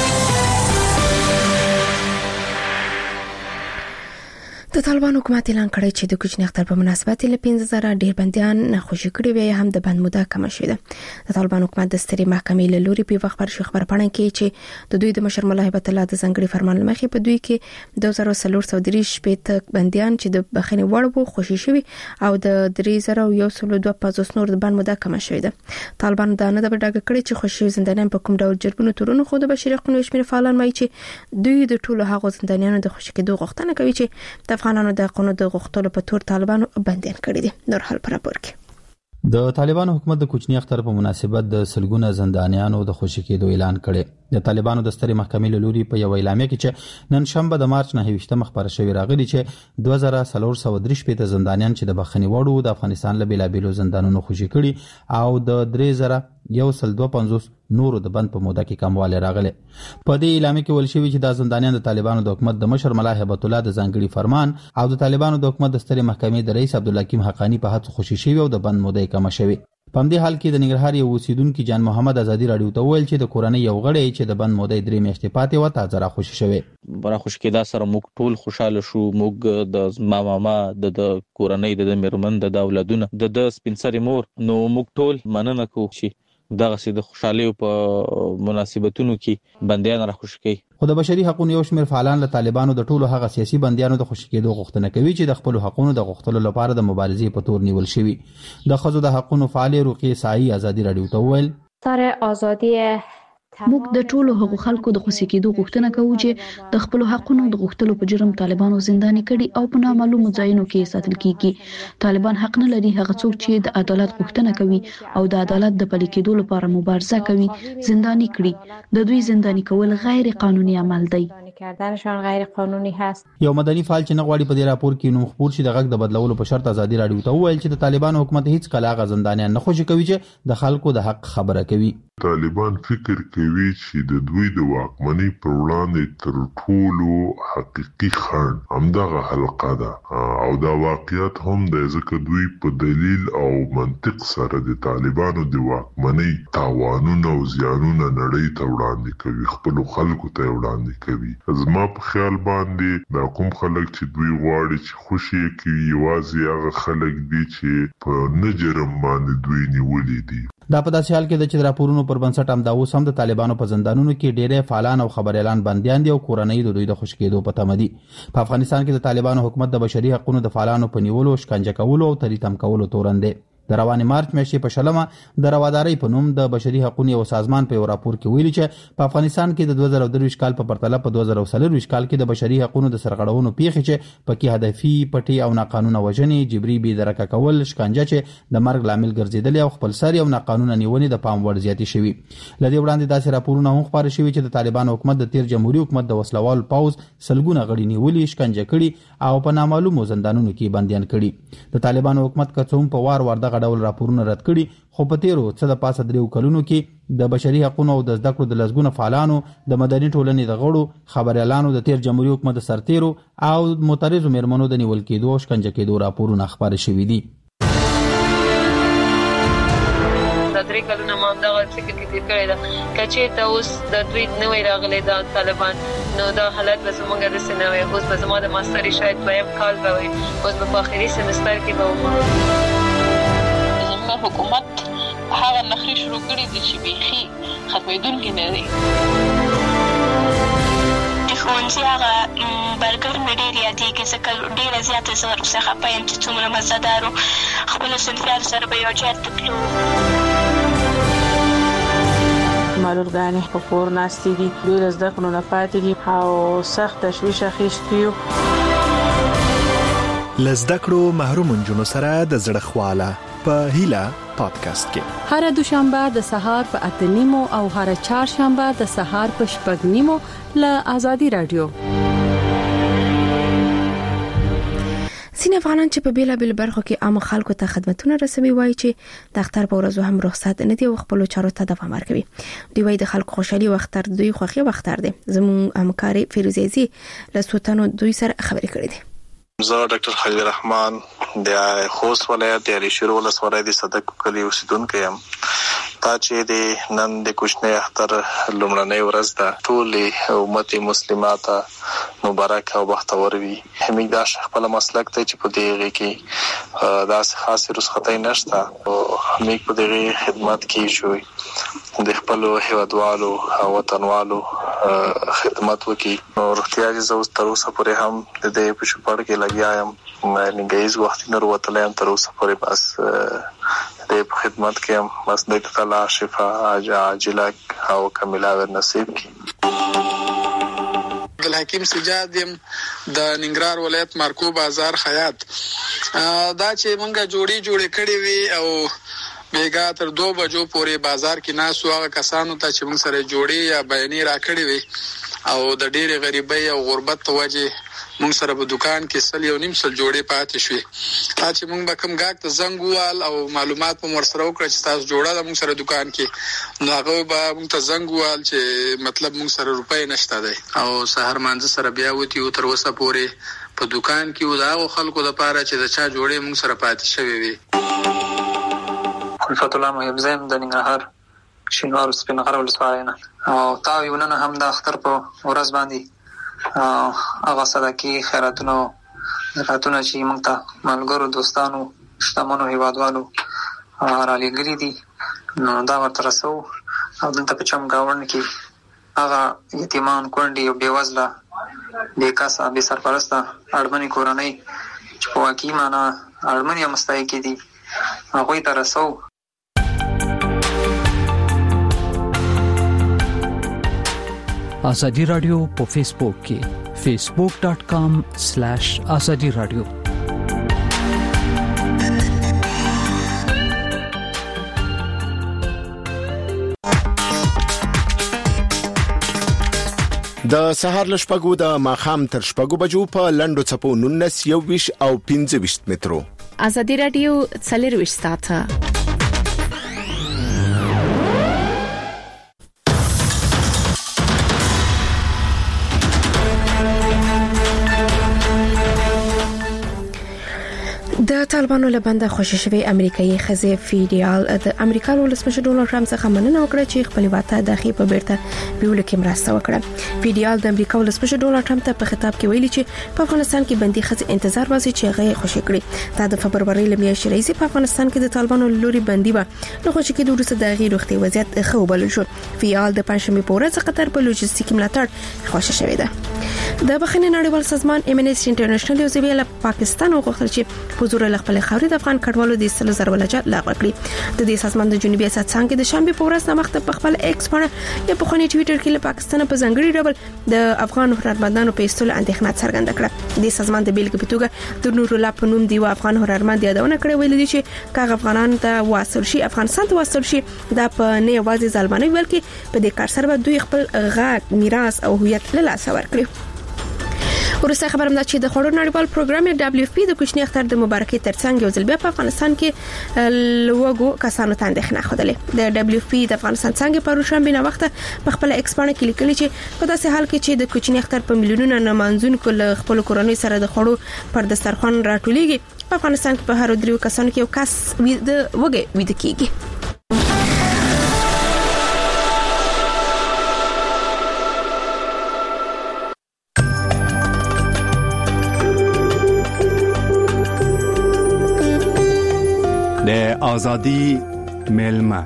د طالبان حکومت اعلان کړی چې د کوچنی اختر په مناسبت له پنځه زره ډیر بنديان خوشي کړي وي، هم د بند موده کم شوه. د طالبان حکومت د ستري محکمې له لوري په وخت پر شي خبر پړن کې چې د دوی د مشر مولا هیبت الله د ځنګړي فرمان لمخې په دوی کې دوه زره څلور سوه درې شپږ بنديان چې د بخښنې وړ وو خوشي شوي او د درې زره یو سل دوه پنځوس نور د بند موده کم شوه. طالبان دا نه د ډاګه کړی چې خوشي زندانیان په کوم ډول جرمونو تورونو خو د بشري حقوقو شمیر فعالان وایي چې دوی د ټولو هغو زندانیانو د خوشي کېدو غوښتنه کوي چې د افغانانو د قانون د غوښتلو په تور طالبانو بندیان کړي دي. نور حال پر راپور کې د طالبانو حکومت د کوچنی اختر په مناسبت د سلګونه زندانیانو د خوشي کېدو اعلان کړي. د طالبانو د ستري محکمې له لوري په یو اعلامیه کې چې نن شنبه د مارچ نه هیڅ مخبره شوی راغلی چې دوه زره څلور سوه درې شپږ زندانیان چې د بخښنې وړ د افغانستان له بیلابیلو زندانونو خوشي کړي او د درې زره یو سل دوه پنځوس نورو د بند په موده کې کمواله راغله. په دې اعلامیه کې ویل شوی چې د زندانیان د طالبانو د حکومت د مشر مولا هیبت الله د ځانګړي فرمان او د طالبانو د حکومت د ستري محکمې د رئیس عبدالحکیم حقانی په هڅو خوشي شوی او د بند موده کم شوی. په همدې حال کې د ننګرهار یو اوسیدونکو جان محمد ازادي رادیو ته ویل چې د کورنۍ یو غړی چې د بند مودې درې میاشتې پاتې و تازه را خوشی شوی. برا خوش کېدا سره موږ ټول خوشاله شو. موږ د ماما ما د کورنۍ د میرمن د اولادونه د سپینسري مور نو موږ ټول مننه کوو چې دغه سي د خوشحالي په مناسبتونو کې بنديان را خوشی کوي. خو د بشري حقوقو یو شمېر فعالان له طالبانو د ټولو هغه سیاسي بنديانو د خوشی کېدو غوښتنه کوي چې د خپل حقوقو د غوښتلو لپاره د مبارزې په تور نیول شوی. د خزو د حقوقو فعال رقیه سایي ازادي رادیو ته ویل سره ازادي موږ د ټولو هغو خلکو د خوشی کېدو غوښتنه کوو چې د خپل حقوقو د غوښتلو په جرم طالبانو زنداني کړي او په نامعلومو ځایونو کې ساتل کیږي. طالبان حق نه لري هغه څوک چې د عدالت غوښتنه کوي او د عدالت د پلي کېدو لپاره مبارزه کوي زنداني کړي. د دوی زنداني کول غیر قانوني عمل دی. کردنشان غیر قانوني هست. یو مدني فعال چې نغواړي په دې راپور کې نوم خبر شي د غږ د بدلولو په شرط ازادي رادیو ته ویل چې د طالبانو حکومت هیڅ کله غ زندانیان نه خوشی کوي چې د خلکو د حق خبره کوي. طالبان فکر کوي چې د دوی د واکمنۍ پر وړاندې تر ټولو حقيقي خنډ همدغه حلقه ده او دا واقعیت هم د ځکه دوی په دلیل او منطق سره د طالبانو د واکمنۍ تاوانونه او زیانونه نړۍ ته وړاندې کوي، خپل خلکو ته وړاندې کوي. زما په خیال باندې دا کوم خلک چې دوی غواړي چې خوشي کوي یوازې هغه خلک دي چې په نجرم باندې دوی نیولې دي. دا په داسې حال کې د چې راپورونو پر بنسټ هم دا اوس هم د طالبانو په زندانونو کې ډېرې فعالان او خبريالان بنديان دي او کورنۍ د دوی د خوشی کېدو په تمه دي. په افغانستان کې د طالبانو حکومت د بشري حقوقو د فعالانو په نیولو، شکنجه کولو او تریتم کولو تورن دی. د رواني مارچ میاشتې په شلمه د روادارۍ په نوم د بشري حقوقو یو سازمان په یو راپور کې ویلي چې په افغانستان کې د دوه زره درویشت کال په پرتله په دوه زره څلورویشت کال کې د بشري حقوقو د سرغړونو پیښې چې پکې هدفي پټي او ناقانونه وژنې، جبري بې درکه کول، شکنجه چې د مرګ لامل ګرځیدل او خپل سر او ناقانونه نیونې د پام وړ زیاتې شوي. لدې وړاندې داسې راپورونه هم خبرې شوي چې د طالبان حکومت د تیر جمهوریت حکومت د وسلوال پاوز سلګونه غړي نیولي، شکنجه کړي او په نامعلومو زندانونو کې بنديان کړي. د طالبان حکومت کڅوم په وار وار دغه ډول راپورونه کړي، خو په تیرو څه د پاسه دریو کلونو کې د بشري حقوقو او د زده کړو د لسګونو فعالانو، د مدني ټولنې د غړو، خبريالانو، د تیر جمهوریت حکومت سرتیرو او معترضو مېرمنو د نیول کېدو او شکنجه کېدو راپورونه خبرې شوي دي. درې کلونه ما دغه فکر کې تیر کړی دا کچې ته اوس د دوی نوې راغلي دا طالبان نو دا حالت به زموږ د سنوي اوس به زموږ د ماستري شاید دویم کال به وي، اوس به په اخري سمستر کې به ومه حکومت هغه نخري شروع کړی دي چې بيخي ختمېدونکي نه دي. ښوونځي هغه برګر مې ډېر یادېږي ځکه ډېره زیاته زه ورڅخه خفه یم چې څومره مزهدار و. خپلو صنفیانو سره به یو ځای ته تلو. معلولګانې په کور ناستې دي، دوی له زده کړو نه پاتې دي او سخت تشویش اخیستی یو. له زده کړو محروم نجونو سره د زړه خواله په هیله پادکاسټ کې هر دوشنبه د سهار په اته نیمو او هر چهارشنبه د سهار په شپږ نیمو له آزادي رادیو. سینه افغانان چې په بیلا بیل برخو کې عام خلکو ته خدماتونه رسوي وایي چې د اختر په ورځو هم رخصت نه دي او خپل چارو ته دوام ورکوي. دوی وایي د خلکو خوشحالي او اختر دوی خوښي او اختر دي. زموږ همکاري فیروزیزي له سوتانو دوی سره خبرې کړې دي. زه ډاکټر خلیل الرحمن د خوست ولایت د علي شیر ولسوالۍ د صدق کلی اوسیدونکی یم. دا چې د نن د کوچنی اختر لومړنۍ ورځ ده، ټول امت مسلمات مبارک او بختور وي. همېږ دا خپل مسلک ته چې په دې کې داسې خاصه رخصتۍ نشته او همېږ په دې خدمت کې شوی د خپل هیوادوالو او وطنوالو خدمت وکړي. نو روغتیا چې زه اوس تر اوسه پورې هم د دې په شپړ کې لګیا یم، نیمګړیز وخت نه وروتلی یم تر اوسه پورې، بس د خدمت کې هم بس د تعالی شفا عاجله او کامله نصیب کړي. عبدالحکیم سجاد يم د ننګرهار ولایت مارکو بازار خیاط. دا چې مونږه جوړي جوړي کړې وي او بیګا تر دو بجو پورې بازار کې ناسو هغه کسانو ته چې موږ سره جوړي یا بیانې را کړې وي او د ډېرې غریبۍ او غربت په وجه موږ سره په دکان کې سل یو نیم سل جوړې پاتې شوې. دا چې موږ به کوم ګاګ ته زنګ ووال او معلومات په ورسره وکړه چې تاسو جوړه ده موږ سره دکان کې، نو هغه به موږ ته زنګ ووال چې مطلب موږ سره روپۍ نشته دی او سهار مانځه سره بیا وتی او تر اوسه پورې په دکان کې و دا خلکو لپاره چې د چا جوړې موږ سره پاتې شوې وي. الفت الله محب زم د ننګرهار شینوار سپینغر ولسوالۍ نه او تا یونن هم د اختر په ورځ باندې هغه صدقې خیراتونه خیراتونه چې موږ ته ملګرو دوستانو شتمنو هیوادوالو را لېږلي دي نو دا ورته رسو او دلته په چمګاونډ کې هغه یتیمان کونډې او بېوزله بېکسه بې سرپرسته اړمنې کورنۍ چې په واقعي معنا اړمنې او مستحقې دي هغوی ته رسو. آزادی رادیو په فیسبوک کې facebook dot com slash azadi radio د سهار لشپګو د ماخام تر شپګو بجو په لندو چپو نونس یو ویش او پنځه ویش مترو. آزادی رادیو څلور ویش ساعته د طالبانو له بنده خوشی شوی امریکایي خزه فیډیال د امریکا ولسمشر ډونالد ټرمپ څخه مننه وکړه چې خپل واته د خې په بیرته بیول کې مرسته وکړه. فیډیال د امریکا ولسمشر ډونالد ټرمپ ته په خطاب کې ویلي چې په افغانستان کې بندي خزه انتظار واسي چې هغه خوشی کړي. دا د فبرवरी لمیاشتې راځي په افغانستان کې د طالبانو لوري بندي و نو خوشی کې د روسي د غیر وختي وضعیت خو بل شو. فیډیال د پنځمې په ورځ قطر په لوجستیک ملاتړ خوشی شوی ده. د بخښنې نړیوال سازمان امنیسټي انټرنیشنل یو ځویل پاکستان وغوښتل چې حضور خپل خاورې د افغان کډوالو د سل زر ولجه لغوه کړي. د دې سازمان د جنوبي اسیا څنګه د شنبه په ورځ نامخته په خپل ایکس باندې یا په خوني ټوئیټر کې له پاکستان په ځنګړي ډول د افغان هنرمندانو په استول اندېښنه څرګنده کړه. د سازمان د بیلګې په توګه د نور الله په نوم دی افغان هنرمند یادونه کړې ویل دي چې کاغ افغانان ته واصل شي افغانستان ته واصل شي دا په نه یوازې ځلمانه بلکې په دې کار سره دوی خپل غږ میراث او هویت له لاسه ورکړي. ورسته خبرم ده چې د خړو نړیوال پروګرام دبليو اف پی د کوچنی اختر د مبارکي ترڅنګ یو ځل بیا په افغانستان کې لوګو کسانو ته اندېښنه خوده. د دبليو اف پی د افغانستان څنګه په روشنبه نه وخت په خپل ایکسپانه کې لیکلي چې په داسې حال کې چې د کوچنی اختر په میلیونونو نمانځونکو له خپل کورنۍ سره د خړو پر دسترخوان راټولېږي په افغانستان کې په هر دریو کسانو کې یو کس د وګي وید کېږي. د آزادی ملما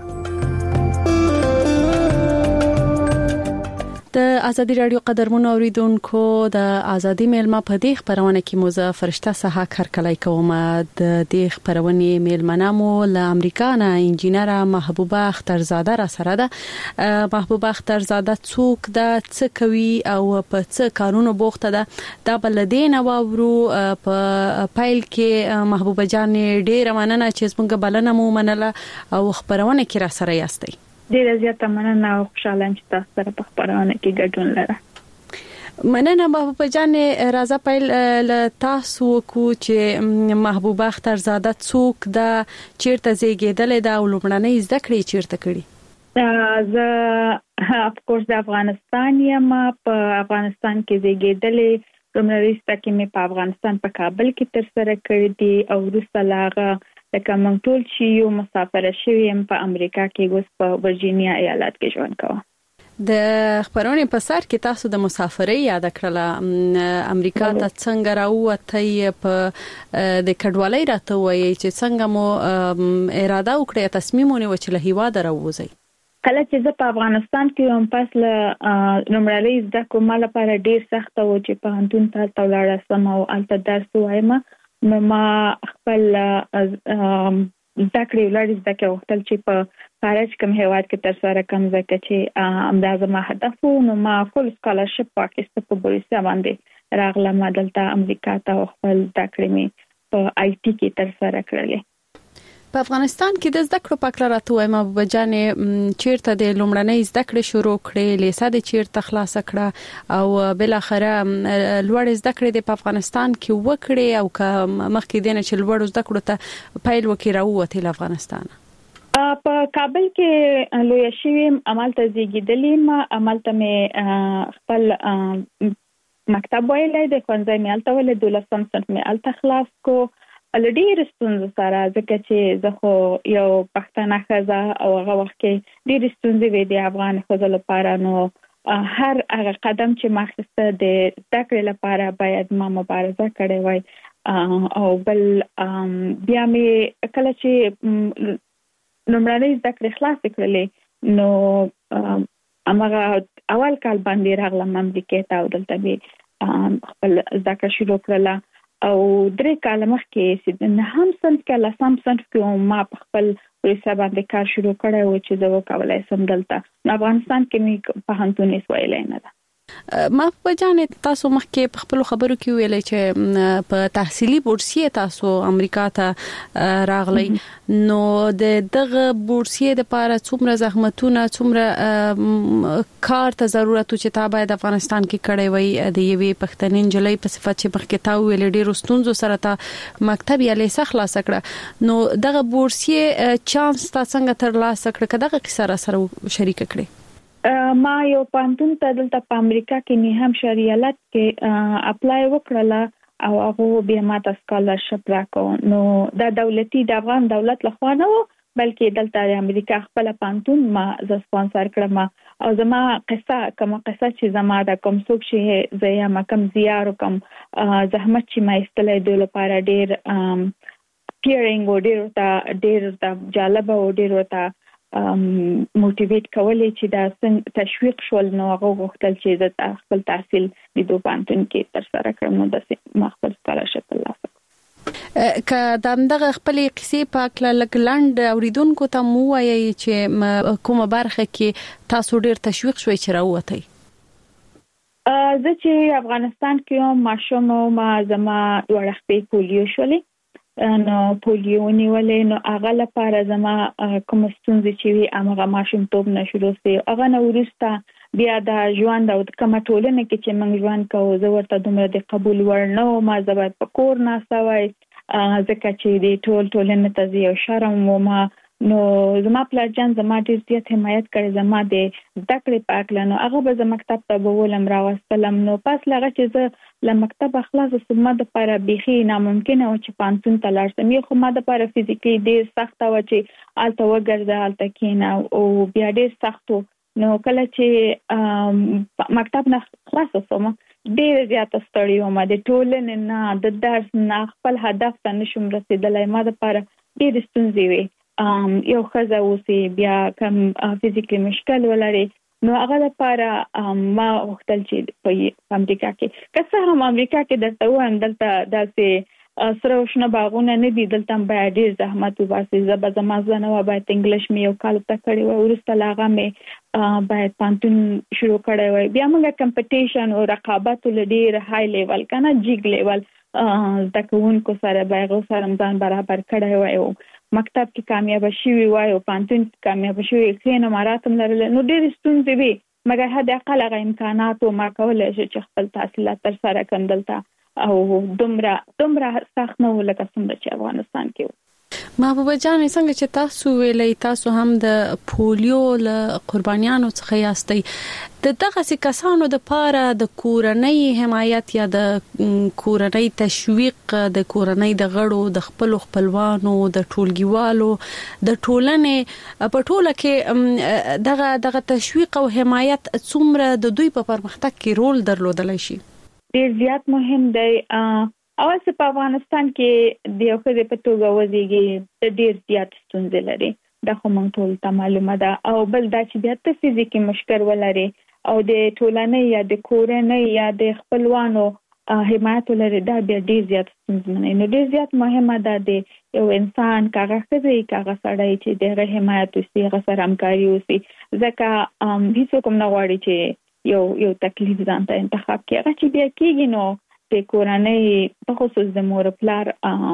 د آزادی رادیو قدرمن اوریدونکو د آزادی میلمه په دې خبرونه کې موزه فرشته سها کارکلای کوم. د دې خبرونه میلمنه مو له امریکا نه انجینر محبوبه اخترزاده را سره ده. محبوبه اخترزاده څوک ده څه کوي او په څه کارونو بوخته ده دا بل دین واورو. په پایل کې محبوبه جان ډېر مننه چې څنګه بلنه مو منله او خبرونه کې را سره یاستئ. ډېر زیاته مننه او خوشاله یم چې تاسو سره په خبرونه کې ګډون لرم. مننه محبوبه جان. راځه پیل له تاسو کو چې محبوبه اخترزاده څوک ده چیرته زیږیدلې ده او لومړنۍ زده کړې چیرته کړې؟ زه اف کورس د افغانستان یم. په افغانستان کې زیږیدلې لومړنۍ زده کړې مې په افغانستان په کابل کې تر سره کړې دي او وروسته لاغه لکه موږ ټول چې یو مسافر شوی يم په امریکا کې اوس په ورجینیا ایالت کې ژوند کوم. د خبرونه په سر کې تاسو د مسافرۍ یاد کړله امریکا ته څنګه راوته په د کډوالۍ راته وایي چې څنګه مو اراده وکړه تصمیم ونیو چې له هیواده راوځي؟ کله چې زه په افغانستان کې هم پس له نومړلې زده کوم لپاره ډیر سخت و چې په هندون ته تولاره سم او الته درس وایم نو ما خپل ذکر ولادي ذکر وختل چې په خارج کوم هیواد کې تر سره کوم ځکه چې اندازه ما هدف نو ما فول سکالرشپ پاکستان په بورسیا باندې راغلم دلته امریکا ته خپل ذکر می په آی ټي کې تر سره کړل. په افغانستان کې د زده کړو په اړه راته وایم بجانې چیرته د لومړنۍ زده کړې شروع کړې لیسه د چیرته خلاص کړه او بل اخره لوړ زده کړې د افغانستان کې وکړې او مخکې دینه چې لوړ زده کړو ته پیل وکړي راوته له افغانستان. په کابل کې لوی شویم عملته زیږیدلې ما عملته مې خپل مکتب ویلې د ښوونځي مې الته ولې دولسم صنف مې الته خلاص کو لډیر ستونزې سره ځکه چې زه خو یو پښتنه ښځه او هغه وخت کې ډیر ستونزې وې د افغان ښځو لپاره. نو هر هغه قدم چې ما اخیسته د زده کړې لپاره باید ما مبارزه کړې وای. او بل بیا مې کله چې لومړنۍ زده کړې خلاصې کړلې نو امغه اول کال باندې راغلم امریکا ته او دلته به خپل زده کړه شروع کړله. او درې کال مخکې چې نه هم صنف کې لا سم صنف کې ما خپل ورسره باندې کار شروع کړی و چې زه وکولای سم دلته په افغانستان کې مې په هنتون ویلای نه ده. ما په جانې تاسو مخکې په خپل خبرو کې ویلې چې په تحصیلي بورسیه تاسو امریکا ته راغلی نو د دغه بورسیه لپاره څومره زحمتونه څومره کار ته ضرورت چې تا باید افغانستان کې کړی وي د یوې پښتنې جلۍ په صفت چې مخکې تا ویلې ډېر ستونزو سره تا مکتب یا لیسه خلاص کړه نو دغه بورسیه چانس تا څنګه ترلاسه کړ کله دغه کیسه را سره شریک کړې؟ ما یو پانتون ته دلته په امریکا کې نه هم شریالت کې اپلای وکړله او هغه بیا ماته سکالرشپ راکو. نو دا دولتي د افغان دولت لخوا نه و بلکې دلته د امریکا خپل پانتون ما ز سپانسر کړم او زما قصه کوم قصه چې زما د کوم څوک شي زیا ما کم زیار کوم زحمت چې ما استلې د لپاره ډیر پیرینګ او ډیر تا ډیر تا جالب او ډیر تا موټیویټ کولای چې دا څنګه تشویق شول نو هغه غوښتل چې د خپل تحصیل د دوه پانتون کې تر سره کړم نو د مخبر سکالرشپ ترلاسه که دغه خپل قصې په کله لګلند اوریدونکو ته مو وایي چې کومه برخه کې تاسو ډیر تشویق شوي چې راووتئ؟ زه چې افغانستان کې ماشوم ما زما ورخپې پولیو شولې نو پولیو نیولې نو هغه لپاره زما کوم ستونزې چې وي هغه ماشوم توپ نه شروع سي هغه نو ورسته بیا د ژوند او کومه ټولنه کې چې موږ ژوند کوو زه ورته دومره د قبول ورنه او ما زبر په کور نه سوای ځکه چې د ټول ټولنه ته یو شرم و ما نو زما پلان زما ډیر زیات حمایت کړي زما د زده کړې پاکلنو هغه به زما مکتب ته بولم راوستلم نو پس لغه چې زه له مکتب خلاص سمه د لپاره بيخي ناممکن او چې پانتون ته لاړ سم یو خو ما د لپاره فزیکي ډیر سخت و چې الته وګرځه الته کینا او بیا ډیر سخت نو کله چې مکتب نه خلاص سم ډیر زیات ستړی وم د ټولنې نه د درس نه خپل هدف ته نشم رسیدلای ما د لپاره ډیر ستونزې وي یو خزه اوسې بیا کم فزیکلی مشکل ولري نو هغه لپاره ما وختل چې په امریکا کې که څه هم امریکا کې درته وایم دلته داسې سره وشنه باغونه نه دي دلته باید ډیر زحمت وباسي زبر زما ځنه و باید انګلیش مې یو کال ته کړی و ورسته لاغه مې باید پانتون شروع کړی و بیا موږ کمپټیشن او رقابت لډیر های لیول کنه جیګ لیول د کوونکو سره باغ سره ځان برابر کړی و مکتب کې کامیاب شوی وای او پانتون کې کامیاب شوی کینه مراتم لرل نو ډېر ستونزې وي مګر هدا اقل غو امکانات او ما کولای شي چې خپل تحصیلات تر سره کندلته او دومره دومره سخت نه ولکه څنګه چې افغانستان کې محبوب جان څنګه چې تاسو ویلې تاسو هم د پولیو له قربانیانو څخه یاستئ د دغه کسانو د پاره د کورنۍ حمایت یا د کورنۍ تشویق د کورنۍ د غړو د خپل خپلوانو د ټولګیوالو د ټولنې په ټوله کې دغه دغه تشویق او حمایت څومره د دوی په پرمختګ کې رول درلودلای شي؟ ډیر زیات مهم دی. اول څه په افغانستان کې د یو خدای په توګه وځيږي د ډیر زیات ستونزې لري دا خو مونږ ټول ته معلومه ده او بل دا چې بیا ته فزیکي مشکل ولري او د ټولنې یا د کورنۍ یا د خپلوانو حمایت لري دا بیا ډیر زیات ستونزمن نو ډیر زیات مهمه ده د یو انسان کاغه خزي کاغه سړی چې دغه حمایت وسي هغه سره همکاري وسي ځکه هیڅ کوم نه غواړي چې یو یو تکلیف ځان ته انتخاب کړي هغه چې بیا کېږي نو د کورنۍ په خصوص د مور پلار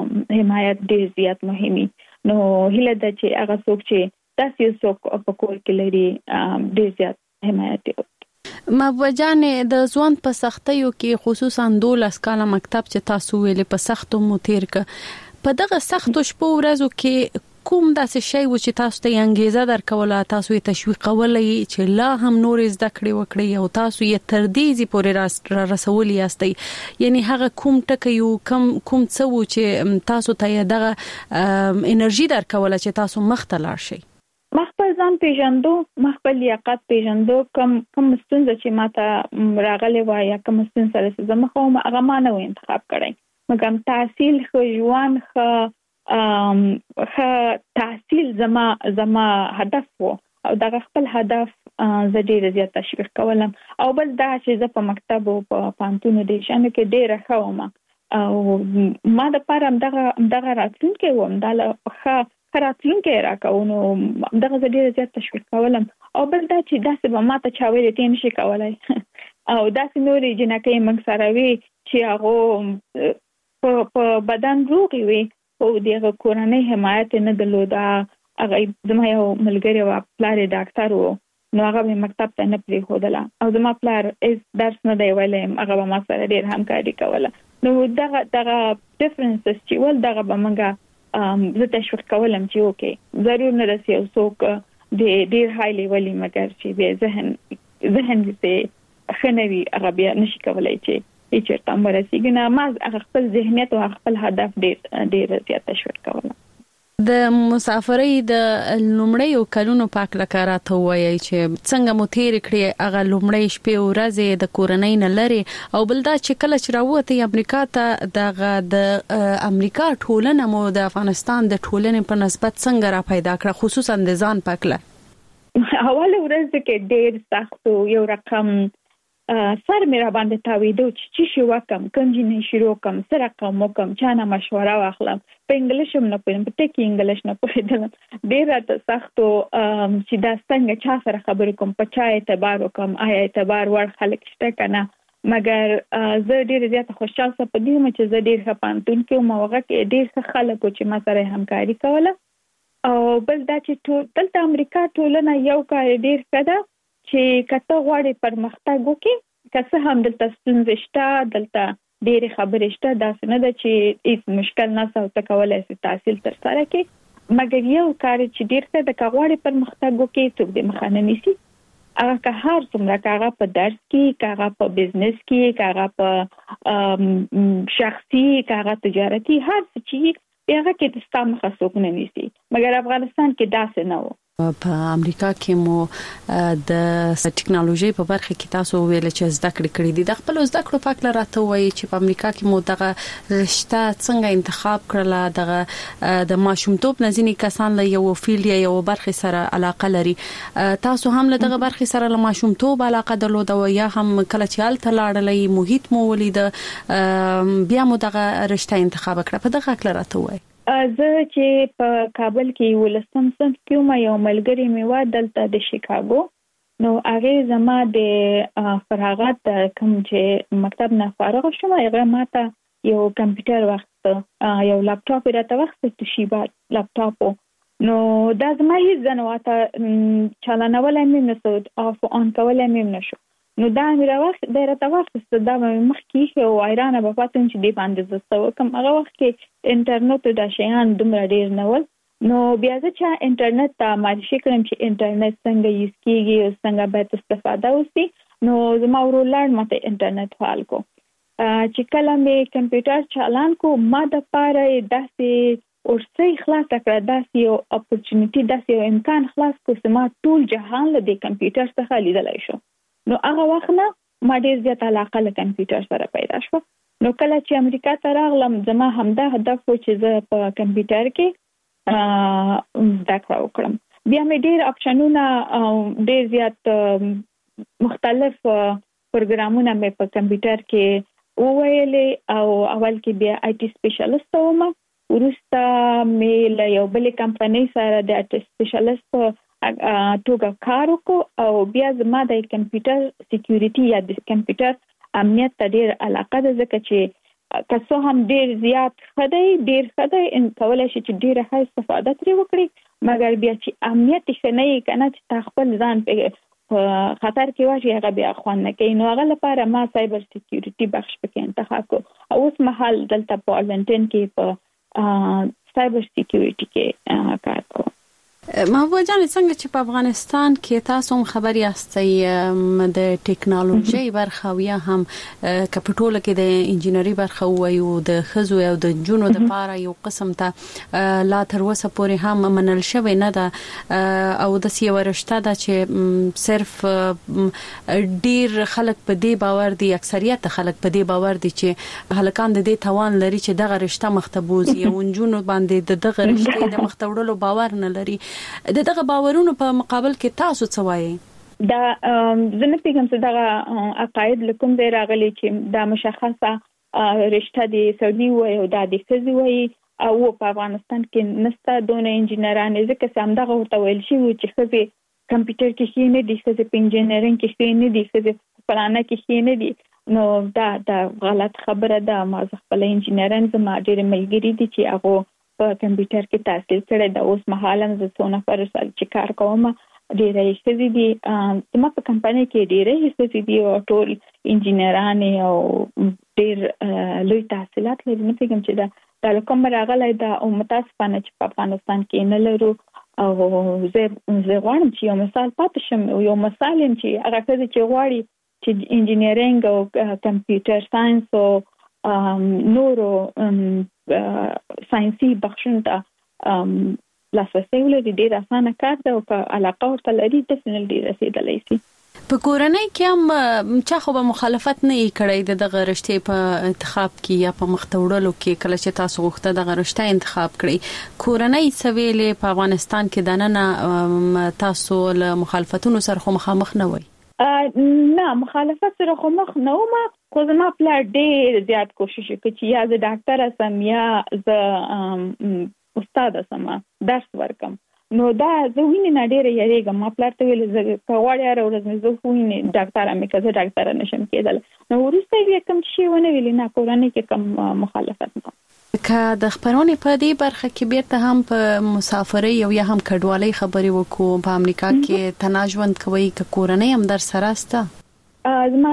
حمایت ډیر زیات مهمي نو هله د چې هغه څوک چې تاسو څوک په کور کې لري ډیر زیات حمایت کوي. مبوجان د ځوان په سختیو کې خصوصا دولس کاله مکتب چې تاسو ویلې په سختو مو تیر ک په دغه سختو شپو ورځو کې کوم داسې شی و چې تاسو ته انګیزه درکوله تاسو یې تشویقولې چې لا هم نور زده کړې وکړي او تاسو یې تر دې ځې پورې را رسولي یاستئ یعنی هغه کوم ټکی یو کم کوم څه و چې تاسو ته دغه انرژي درکوله چې تاسو مخ ته لاړ شئ مخبل ځان پیژندو مخبل لیاقت پیژندو کم کم ستونزه چې ماته راغلی و یا کم ستونزه سره زما خو هغه ما نه انتخاب کړی مګم تحصیل خو ژوند خو ام خو تحصیل زما زما هدف و او دا خپل هدف زه ډیر زیات تشویق کولم او بل دا چې زه په مکتب او په پانتون دي شنه کې ډیر خوم او ما د پاره دغه دغه راتلونکي وم دا له خراتلون کې راکاونو دغه ډېر زیات تشویق کولم او بل دا چې داسې به ماته چا ویلې ته نشي کولای او داسې نورې جنکې موږ سره وي چې هغه په بدن روغ وي او دغه کورنۍ حمایت نه درلوده هغه زما یو ملګری و پلار ډاکټر و نو هغه به مکتب ته نه پرېښودله او زما پلار هیڅ درس نه دی ویلی هغه به ما سره ډېر همکاري کوله نو دغه دغه ډفرنسز چې ول دغه به موږ زه تشویق کولم چې اوکې ضرور نه رسي او څوک د ډیر های لیولي مګر چې به ذهن ذهن دې خنوي هغه بیا نشي کولای چې هیڅ چرته مرسي نه ما خپل ذهنیت او خپل هدف ډیر ډیر زیات تشویق کولم د مسافرۍ د لومړیو کلونو پاک لکاراته وایي چې څنګه مو تیر کړی هغه لومړی شپې او ورځې د کورنۍ نه لري او بل دا چې کله چې راوته امریکا ته دغه د امریکا ټولنه مو د افغانستان د ټولنې په نسبت څنګه را پیدا کړه خصوصا د ځان پاکله اول ورځ کې ډیر سخت یو رقم سر مې را باندې تاویدو چې چې شو وکم کوم جنې شروع کوم سره کوم کوم چانه مشوره واخلم په انګلیش هم نه پوهیم په ټکی انګلیش نه پوهیدم ډیر راته سختو چې دا څنګه چا سره خبرې کوم په چا اعتبار وکم آیا اعتبار ور خلک شته کنه مګر زه ډیر زیات خوشاله سم په دې چې زه ډیر ښه پانتون کې موغه کې ډیر ښه خلک چې ما سره همکاري کوله او بل دا چې دلته امریکا ټولنه یو کار ډیر ښه ده چې کته غواړي پرمختګ وکړي که هم دلته ستونزې شته دلته ډېرې خبرې شته داسې نه ده چې هیڅ مشکل نشته او ته کولی شې تحصیل ترسره کړې مګر یو کار چې ډېر ښه ده که غواړي پرمختګ وکړي څوک دې مخه نه نیسي هغه که هر څومره که هغه په درس کې که هغه په بزنس کې که هغه په شخصي که هغه تجارتي هر څه چې هغه کې د ستا مخه څوک نه نیسي مګر افغانستان کې داسې نه و په امریکا کې مو د ټکنالوژي په برخه کې تاسو ویل چې زده کړې کړې دي د خپل زده کړو پاک لراته وایي چې په امریکا کې مو دغه رشته څنګه انتخاب کړله دغه د ماشومتوب نزینی کسان له یو فیلډ یا یو برخه سره علاقه لري تاسو هم له دغه برخه سره له ماشومتوب علاقه درلوده او یا هم کله چې حالت لاړلې محیط مو ولید بیا مو دغه رشته انتخاب کړه په دغه لراته وایي زه چې په کابل کې ولسم صنف کې ما یو ملګری مې و دلته د شیکاګو نو هغه زما د فراغت کوم چې مکتب نه فارغ شوم هغه ماته یو کمپیوټر وخت یو لپټاپ راته وخت توشیبا لپټاپ نو دا زما هیڅ ځنواته چالانول مې نسود اف اون کول مې نشو نو دا مې راوخت د راته وخت دا مخ کې او ایران په پاتون چې دی باندې زستو کوم هغه وخت کې انټرنیټ د شیان دومره ډیر نه ول نو بیا چې انټرنیټ ته معرفي کړم چې انټرنیټ څنګه یوز کیږي او څنګه باید استفاده وشي نو زما ورولار ماته انټرنیټ فعال کو چې کله مې کمپیوټر چالان کو ما د پاره داسې ورسې خلاص کړه داسې یو اپورچونټی داسې یو امکان خلاص کو چې ما ټول جهان له دې کمپیوټر څخه لیدلای شو نو هغه وخت نه ما ډیر زیات علاقه له کمپیوټر سره پیدا شو نو کله چې امریکا ته راغلم زما همدا هدف و چې زه په کمپیوټر کې زده کړه وکړم بیا مې ډیر اپشنونه ډیر زیات مختلف پروګرامونه مې په کمپیوټر کې وویلې او اول کې بیا آی ټي سپیشلیست وم ورسته مې له یو بل کمپنۍ سره د آی ټي سپیشلیست توګه کار وکړ او بیا زما د کمپیوټر سکیورټي یا د کمپیوټر امنیت ته ډیر علاقه ده ځکه چې که څه هم ډیر زیات خدای ډیر خدای ان کولای شي چې ډیره ښه استفاده ترې وکړي مګر بیا چې امنیت یې نه کنه چې خپل ځان په خطر کې واچي هغه بیا خوان نه کوي نو هغه لپاره ما سایبر سکیورټي بخش پکې انتخاب کو او اوس مهال دلته په ارلنټن کې په سایبر سکیورټي کې کار کوم. محبوبه جان څنګه چې په افغانستان کې تاسو هم خبر یاستئ د ټیکنالوژي برخه او یا هم کپټول کې د انجینری برخه وایو د خزو او د جنونو د پاره یو قسم ته لا تر اوسه پورې هم منل شوی نه ده او د سی ورشته ده چې صرف ډیر خلک په دې باور دي، اکثریت خلک په دې باور دي چې هلکان د دې توان لري چې دغه رشته مختبوزي او جنونو باندې د دغه رشته د مختوړلو باور نه لري. د دغه باورونو په مقابل کې تاسو څه وایي؟ دا زنه پیغام څه دغه عقاید لکم دی راغلي چې دا مشخصه رشته دي سعودي وای او د خزي وای او په افغانستان کې نستا دونه انجینران ځکه چې همدغه ورته ویل شي چې خزي کمپیوټر کې شي نه دي، خزي په انجینرینګ کې شي نه دي، خزي پلانه کې شي نه دي. نو دا دا غلط خبره ده. ما خپل انجینران زما ډېر ملګری دي چې هغه په کمپیوټر کې تحصیل کړی د اوس مهال هم زه څونه پر سال چې کار کوم ډېرې ښځې دي. زما په کمپنۍ کې ډېرې ښځې دي او ټول انجینران او ډېر لوی تحصیلات لري. نو پیغام چې دا د کوم راغلی دا او متاسفانه چې په افغانستان کې نه لرو او زه زه غواړم چې یو مثال پاتې شم. یو مثال هم چې هغه ښځې چې غواړي چې انجینرینګ او کمپیوټر ساينس او نورو ساينسي بخښنه ته لاسرسي ولري ډېر اسانه کار ده او که علاقه ورته لري د سنل ډېر رسیدلی شي. په کورنۍ کې هم چا خو به مخالفت نه کړی د دغه رشتې په انتخاب کې یا په مختوړلو کې کله چې تاسو غوښته دغه رشته انتخاب کړی. کورنۍ سویلې په افغانستان کې دننه تاسو له مخالفتونو سره خو مخامخ نه وای؟ نه مخالفت سره خو مخ نه وم، خو زما پلار ډېر زیات کوشش وکړ چې یا زه ډاکټر سم یا زه استاد سم درس ورکم. نو دا زه وینې نه ډېر یریږم. ما پلار ته ویل زه کواړی هر ورځ مې زه وینې ډاکټر مې که زه ډاکټر نشم کېدل. نو وروسته یې کوم شی ونه ویل نه کورنۍ کې کوم مخالفت نه. که د خبرونې په دې برخه کې بیرته هم په مسافرۍ او یا هم کډوالۍ خبرې وکړو، په امریکا کې تناژوند کوي که کورنۍ هم در سره سته؟ زما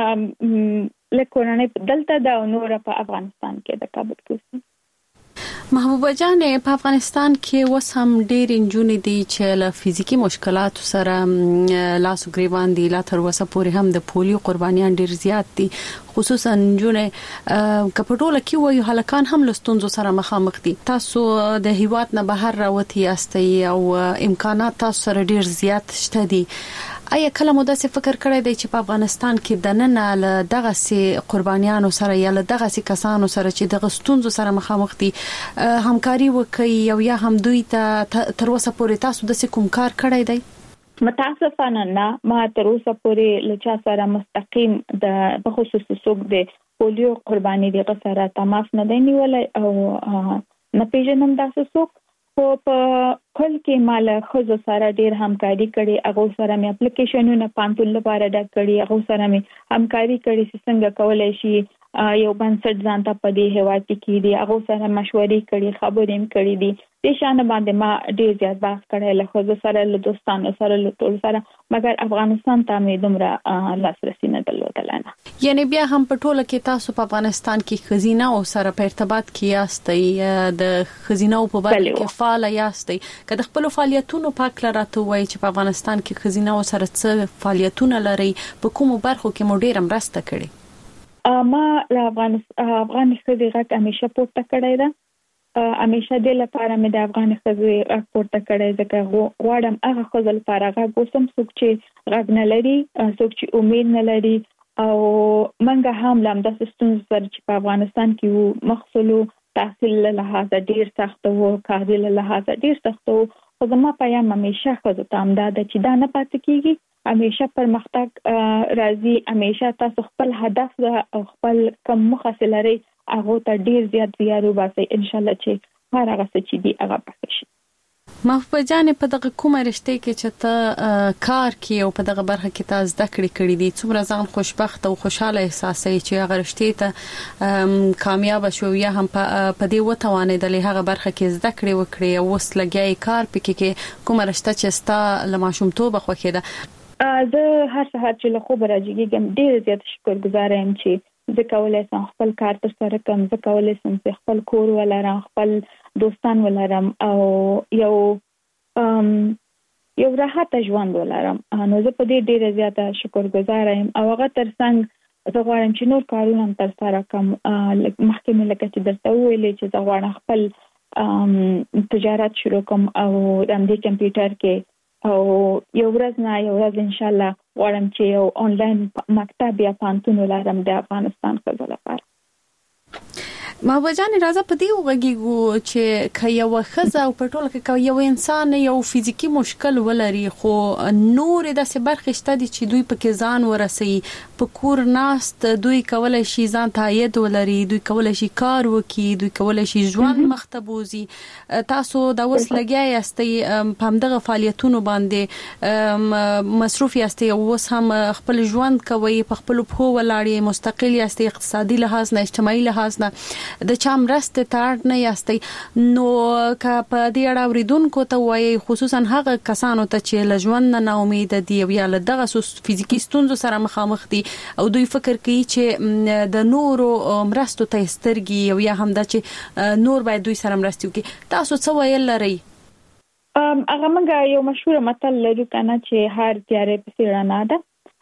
له کورنۍ دلته دا نور په افغانستان کې د کابل کې. محبوبه جان په افغانستان کې اوس هم ډېر انجونې دي چې له فزیکی مشکلاتو سره لاس او ګریوان دي. لا تر اوسه پورې هم د پولیو قربانیان ډېر زیات دي، خصوصا انجونې کپټول کې وایي هلکان هم له ستونزو سره مخامخ دي. تاسو د هیواد نه بهر راوتی یاستئ او امکانات تاسو سره ډېر زیات شته دي. آیا کله مو داسې فکر کړی دی چې په افغانستان کې د نن له دغه سي قربانیانو سره یا له دغه سي کسانو سره چې دغه ستونزو سره مخامخ دي همکاري وکړي او یا هم دوی ته تر اوسه پورې تاسو د کوم کار کړی دی؟ متاسفانه نه، ما تر اوسه پورې له چا سره مستقیم د بخصوص څوک د پولیو قرباني دغه سره تماس نه دی نیولای او نه پیژنم داسې څوک. خو په کل کې مال خزو سره ډیر همکاري کړي. هغه سره مې اپلیکیشنونه پانتول لپاره ډک کړي، هغه سره مې همکاري کړي چې څنګه کولای شي یو بنسټ ځان ته په دې هوا کې دي. هغه سره مشورې کړي، خبرې هم کړي دي. د شان باندې ما ډیر زیات بحث کړی له خزو سره، له دوستانو سره، له ټول سره، مګر افغانستان ته مې دومره لاسرسي نه درلودل. نه یعنی بیا هم په ټوله کې تاسو په افغانستان کې خزینه او سره په ارتباط کې یاستئ، د خزینه په برخه کې فعال یاستئ. که د خپل فعالیتونو پاک لراته وای چې په افغانستان کې خزینه او سره څه فعالیتونه لري، په کومو برخو کې مو ډیر مرسته کړې؟ ما افغان افغان خزي غږ همیشه پورته کړی ده. همیشه د لپاره مې د افغان خزي غږ پورته کړی ځکه غواړم هغه خزل لپاره غږ وسم څوک چې غږ نه لري، څوک چې امید نه لري. او منګه هم لم د ستونزو سره چې په افغانستان کې وو، مخصلو تحصیل له لحاظه ډیر سخت وو، کاري له لحاظه ډیر سخت وو. خو زما پیغام همیشه خزو ته همدا ده چې دا نه پاتې کیږي، همیشه پرمختګ راځي. همیشه تاسو خپل هدف او خپل کوم مخه لري هغه ته ډیر زیات زیارو باسي، ان شاء الله چې هر هغه څه چې دی هغه پاتې شي. محبوبه جان په دغه کومه رشته کې چې ته کار کوي او په دغه برخه کې تاسو زده کړې کړې دي، څومره ځان خوشبخت او خوشاله احساسوي چې هغه رشته ته کامیاب شو یا هم په دې وتوانېدلې هغه برخه کې زده کړې وکړي او اوس لګیای کار پکې کې کومه رشته چې ستا لماشومتوب خوښه ده؟ زه هر سهار چې له خوب راځم ډیر زیات شکرګزار یم چې زه کولای شم خپل کار تر سره کوم، زه کولای شم چې خپل کور ولرم، خپل دوستان ولرم او یو ام یو راحت ژوند ولرم. نو زه په دې ډیره زیاته شکرګزار یم او هغه ترڅنګ زه غواړم چې نور کارونه هم تر سره کوم. مخکې مې لکه چې درته وویلې چې زه غواړم خپل تجارت شروع کوم او د همدې کمپیوټر کې او یو ورځ نه یو ورځ ان شاء الله غواړم چې یو آنلاین مکتب یا پانتون ولرم د افغانستان ښځو لپاره. محبوبه جان راځه په دې وګړو چې که یو ښځه او په ټوله کې یو انسان یو فزیکی مشکل ولري خو نور د برخې شته دي چې دوی پکې ځان ورسي، په کور ناست دوی کولای شي ځان ته عاید ولري، دوی کولای شي کار وکړي، دوی کولای شي ژوند مختبوزي. تاسو دا اوس لګیا یاستئ په همدغه فعالیتونو باندې مصروف یاستئ او اوس هم خپل ژوند کوي، په خپل پښو ولاړی، مستقل یاستئ، اقتصادي لحاظ نه اجتماعي لحاظ نه د چا مرسته تاړ نه یاستئ. نو که په دې اړه اوریدونکو ته وایي خصوصا هغه کسانو ته چې له ژوند نه امید دي او یا له دغه فزیکی ستونزو سره مخامخ دي او دوی فکر کوي چې د نورو مرستو ته سترګي او یا هم د چې نور باید دوی سره مرستي وکړي، تاسو څه ویل لرئ؟ ام هغه موږ یو مشهور متل لرو کنه چې هر تیارې پسې رڼا ده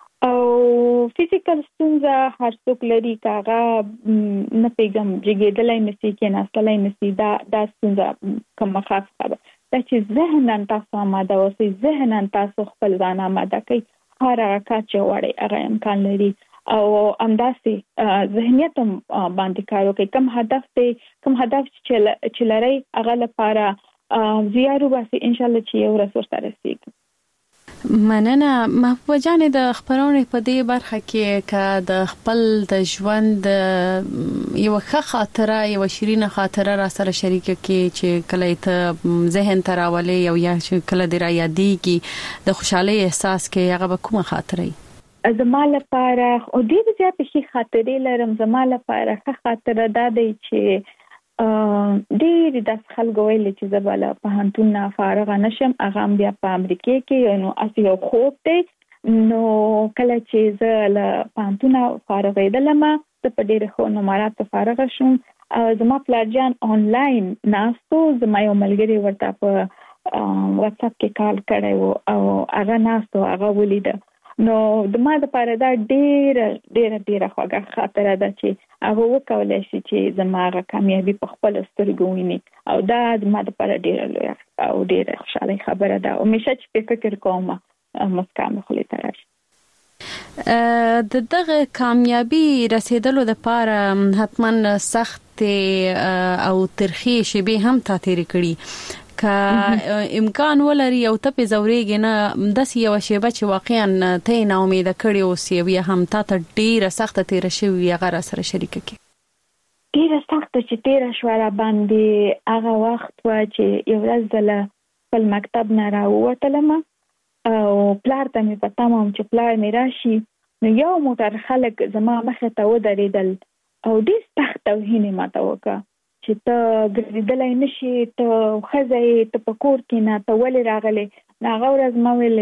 او فزیکل ستونزه هر څوک لري، کاغه نه پیغام جګېدلای نشي کې ناستلای نشي، دا د ستونزه کومه خاصه ده چې ذهنن تاسو آماده اوسئ، ذهنن تاسو خپل ځان آماده کړئ، هر هغه کار چې وړي هغه امکان لري او همداسې ذهنیت باندې کار وکړئ. کوم هدف دی کوم هدف چې لرئ هغه لپاره زیارو باسي ان شاء الله چې یو ورځ ورته رسیږي. مننه محبوبه جان. د خبرونې په دې برخه کې که د خپل د ژوند یو ښه خاطره یو شیرینه خاطره را سره شریک کې چې کله ته ذهن ته راولي او یا کله د را یادېږي د خوشحالي احساس کې، هغه به کومه خاطره وي؟ زما لپاره او ډېر زیات شي خاطرې لرم. زما لپاره ښه خاطره دا دی چې ډېر د خلکو ویل چې زه بل په هانتون نه فارغ نشم، هغه بیا په امریکا کې نو اسی یو خوب دی. نو کله چې زه له پانتون فارغېدلم زه په ډېر خو نمرات فارغ شوم. زما پلاجان آنلاین ناستو، زما یو ملګری ورته په واتس اپ کې کال کړی او هغه ناستو، هغه ولیده. نو د ما لپاره دا ډېر ډېر ډېر خوږه خاطره ده چې هغه وکولای شي چې زما هغه کامیابی په خپل سترګو ویني او دا د ما لپاره ډېر لوی او ډېر خوشاله خبره ده. همیشه چې فکر کوم مسکا مې خولې ته راشي. د دغه کامیابی رسیدلو لپاره حتما سخت او ترخی شیبې هم تا تیرې کړي. که امکان ولري او ته په زورېږي نه داسې یو شیبه چې واقعا ته نه امیده کړې اوسې او یا هم تا ته ډېره سخته تیره شوې هغه را سره شریکه کړي؟ ډېره سخته چې تیره شوه را باندې هغه وخت و چې یو ورځ زه له خپل مکتب نه راووتلم او پلار ته مې په تمه وم چې پلار مې راشي. نو یو موټر خلک زما مخې ته ودرېدل او ډېر سخت توهین یې ماته وکړه چې ته ګرځېدلی نشي، ته ښځه یې، ته په کور کې نه، ته ولې راغلې؟ نو هغه ورځ ما ویل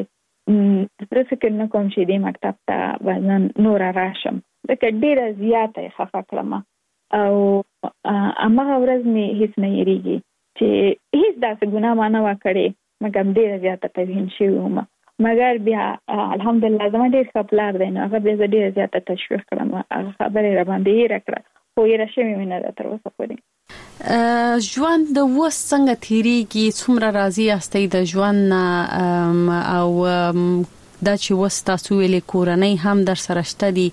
چې زه فکر نه کوم چې دې مکتب ته به نوره راشم، ځکه ډېره زیاته یې خفه کړم او هماغه ورځ مې هیڅ نه هېرېږي چې هیڅ داسې ګناه ما نه وه کړې مګر ډېره زیاته توهین شوې وم. مګر بیا الحمدلله زما ډېر ښه پلار دی، نو هغه بیا زه ډېره زیاته تشویق کړم، هغه خبرې را باندې هېره کړه خو یې را شوې مې نه ده تر اوسه پورې. ژوند د اوس څنګه تېرېږي؟ څومره راضي یاستئ د ژوند نه او دا چې اوس تاسو ویلې کورنۍ هم در سره شته دي،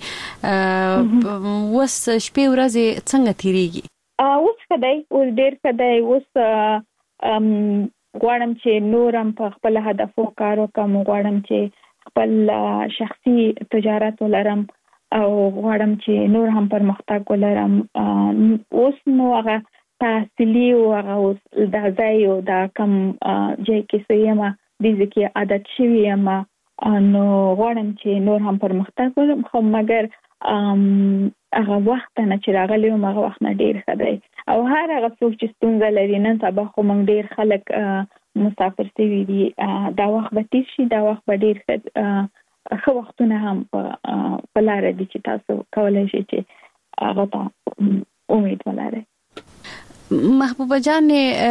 اوس شپې ورځې څنګه تېرېږي؟ اوس ښه دی، اوس ډېر ښه دی. اوس غواړم چې نور هم په خپل هدفو کار وکړم، غواړم چې خپل شخصي تجارت ولرم او غواړم چې نور هم پرمختګ ولرم. اوس نو هغه تحصیلي او هغه اوس دا ځای او دا کم ځای کې څه یم دې کې عادت شوی یم، نو غواړم چې نور هم پرمختګ وکړم. خو مګر هغه وخت نه چې راغلی وم هغه وخت نه ډېر ښه دی او هر هغه څوک چې ستونزه لري نن سبا خو موږ ډېر خلک مسافر شوي دي، دا وخت به تېر شي، دا وخت به ډېر ښه خو وختونه هم په لار دي چې تاسو کولای شئ چې هغه ته امید ولرئ. محبوبه جان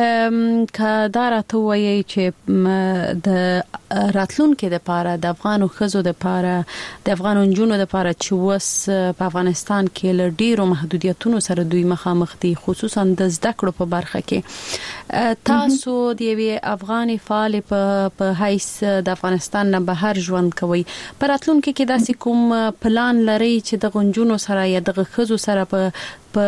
کدار ته وایي چې د راتلونکو د پاره د افغانو خزو د پاره د افغانو جنونو د پاره چې وس په افغانستان کې ل ډیرو محدودیتونو سره دوی مخامخ دي خصوصا د زده کړو په برخه کې. تاسو د یوې افغاني فعال په حیث د افغانستان نه بهر ژوند کوي په راتلونکو کې داسې کوم پلان لري چې د غنجونو سره یا د خزو سره په په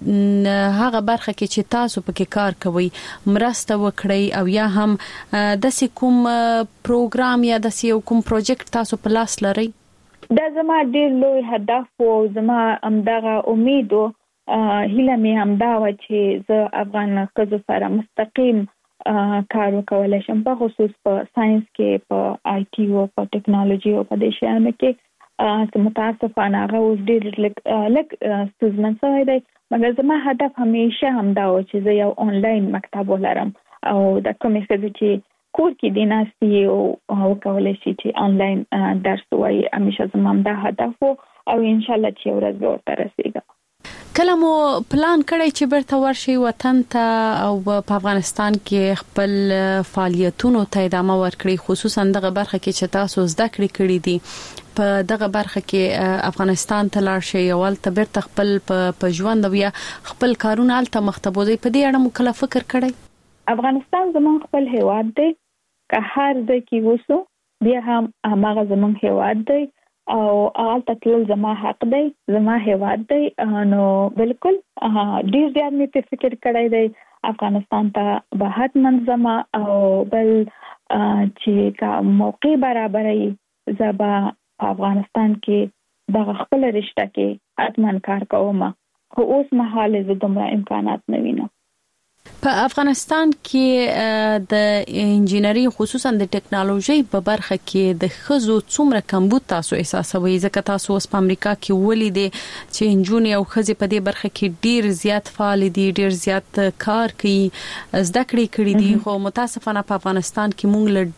هغه برخه کې چې تاسو پکې کار کوي مرسته وکړي او یا هم د کوم پروګرام یا د کوم پروجیکټ تاسو په لاس لري؟ دا زما ډیر لوی هدف او زما همدغه امید او هیله مې همدا و چې زه افغان خزو سره مستقیم کار وکولای شم په خصوص په ساينس کې په آی ټي او په ټیکنالوژي او په دې شیانو کې. چې متاسفانه هغه اوس ډېر لږ لږ ستونزمن شوی دی مګر زما هدف همیشه همدا و چې زه یو آنلاین مکتب ولرم او د کومې ښځې چې کور کې دي ناستې او وکولی شي چې آنلاین درس ووایي همیشه زما همدا هدف و او انشاءالله چې یو ورځ به ورته رسېږم. کله مو پلان کړی چې بیرته ورشي وطن ته او په افغانستان کې خپل فعالیتونو ته ادامه ورکړي خصوصا دغه برخه کې چې تاسو زده کړې کړې دي په دغه برخه کې افغانستان ته لاړ شئ او ته بیرته خپل په ژوند بیا خپل کارونه الته مختبوزي په دې اړه مو کله فکر کړی؟ افغانستان زمون خپل هیواد دی که هر ځای کې وسو بیا هم هغه زمون هیواد دی او آلته تل زما حق دی زما هیواد دی نو بالکل ډیر زیات مې په فکر کړی دی افغانستان ته به حتما زما او بل چې کا موقع برابرې زبا افغانستان کې د خپل رشتہ کې حتما کار کوم خو اوس مهال زه دومره امکانات نه وینم. په افغانستان کې د انجینری خصوصا د ټیکنالوژي په برخه کې د خزو څومره کمبود تاسو احساسوي ځکه تاسو اوس په امریکا کې ولیدې چې انجونې او خزې په دې برخه کې ډیر زیات فعال دي ډیر زیات کار کوي زده کړې کړې دي خو متاسفانه په افغانستان کې موږ له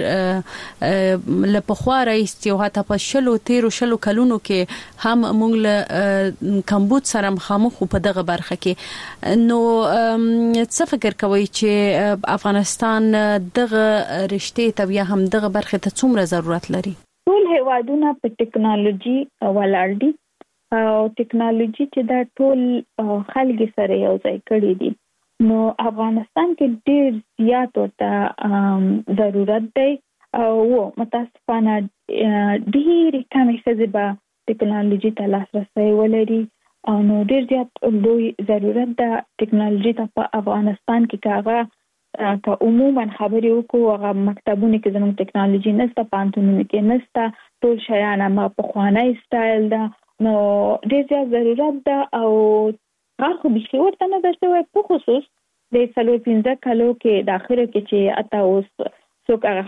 ډیر له پخوا راځي او حتی په شلو تیرو شلو کلونو کې هم موږ له کمبود سره مخامخ په دغه برخه کې نو څه فکر کوي چې افغانستان دغه رشتې ته یا هم دغه برخه ته څومره ضرورت لري؟ ټول هیوادونه په ټیکنالوژي ولاړ دي او ټیکنالوژي چې دا ټول خلک سره یو ځای کړي دي نو افغانستان کې ډیر زیات ورته ضرورت دی او متاسفانه ډیر کم ښځې به ټیکنالوژي ته لاسرسی ولري او نو ډیر زیات لوی ضرورت ده ټیکنالوژي ته په افغانستان کې کاغه که عموما خبرې وکړو هغه مکتبونه کې زموږ ټیکنالوژي نشته پانتونونه کې نشته ټول شیان ما په خوانی سټایل ده نو ډیر زیات ضرورت ده او هغه خو به ورته نه درته په خصوص د څلور پنځه کالو کې د اخره کې چې اته اوس څوک هغه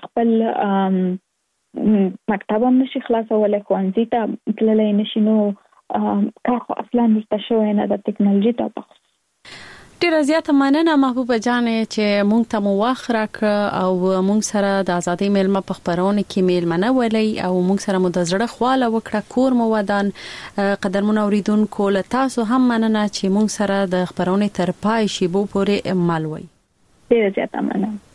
خپل مکتب هم نشي خلاصولی ښوونځي ته تللی نشي نو کار خو اصلا نشته شوی نه د ټیکنالوژي ته په ډیره زیاته مننه محبوبه جانې چې مونږ ته مو وخت راکړ او مونږ سره د ازادۍ میلمه په خبرونه کې میلمنه ولې او مونږ سره مو د زړه خواله وکړه کور مو ودان قدرمن اوریدونکو له تاسو هم مننه چې مونږ سره د خبرونه تر پای شی بو پورې مالوي. ډیره زیاته مننه.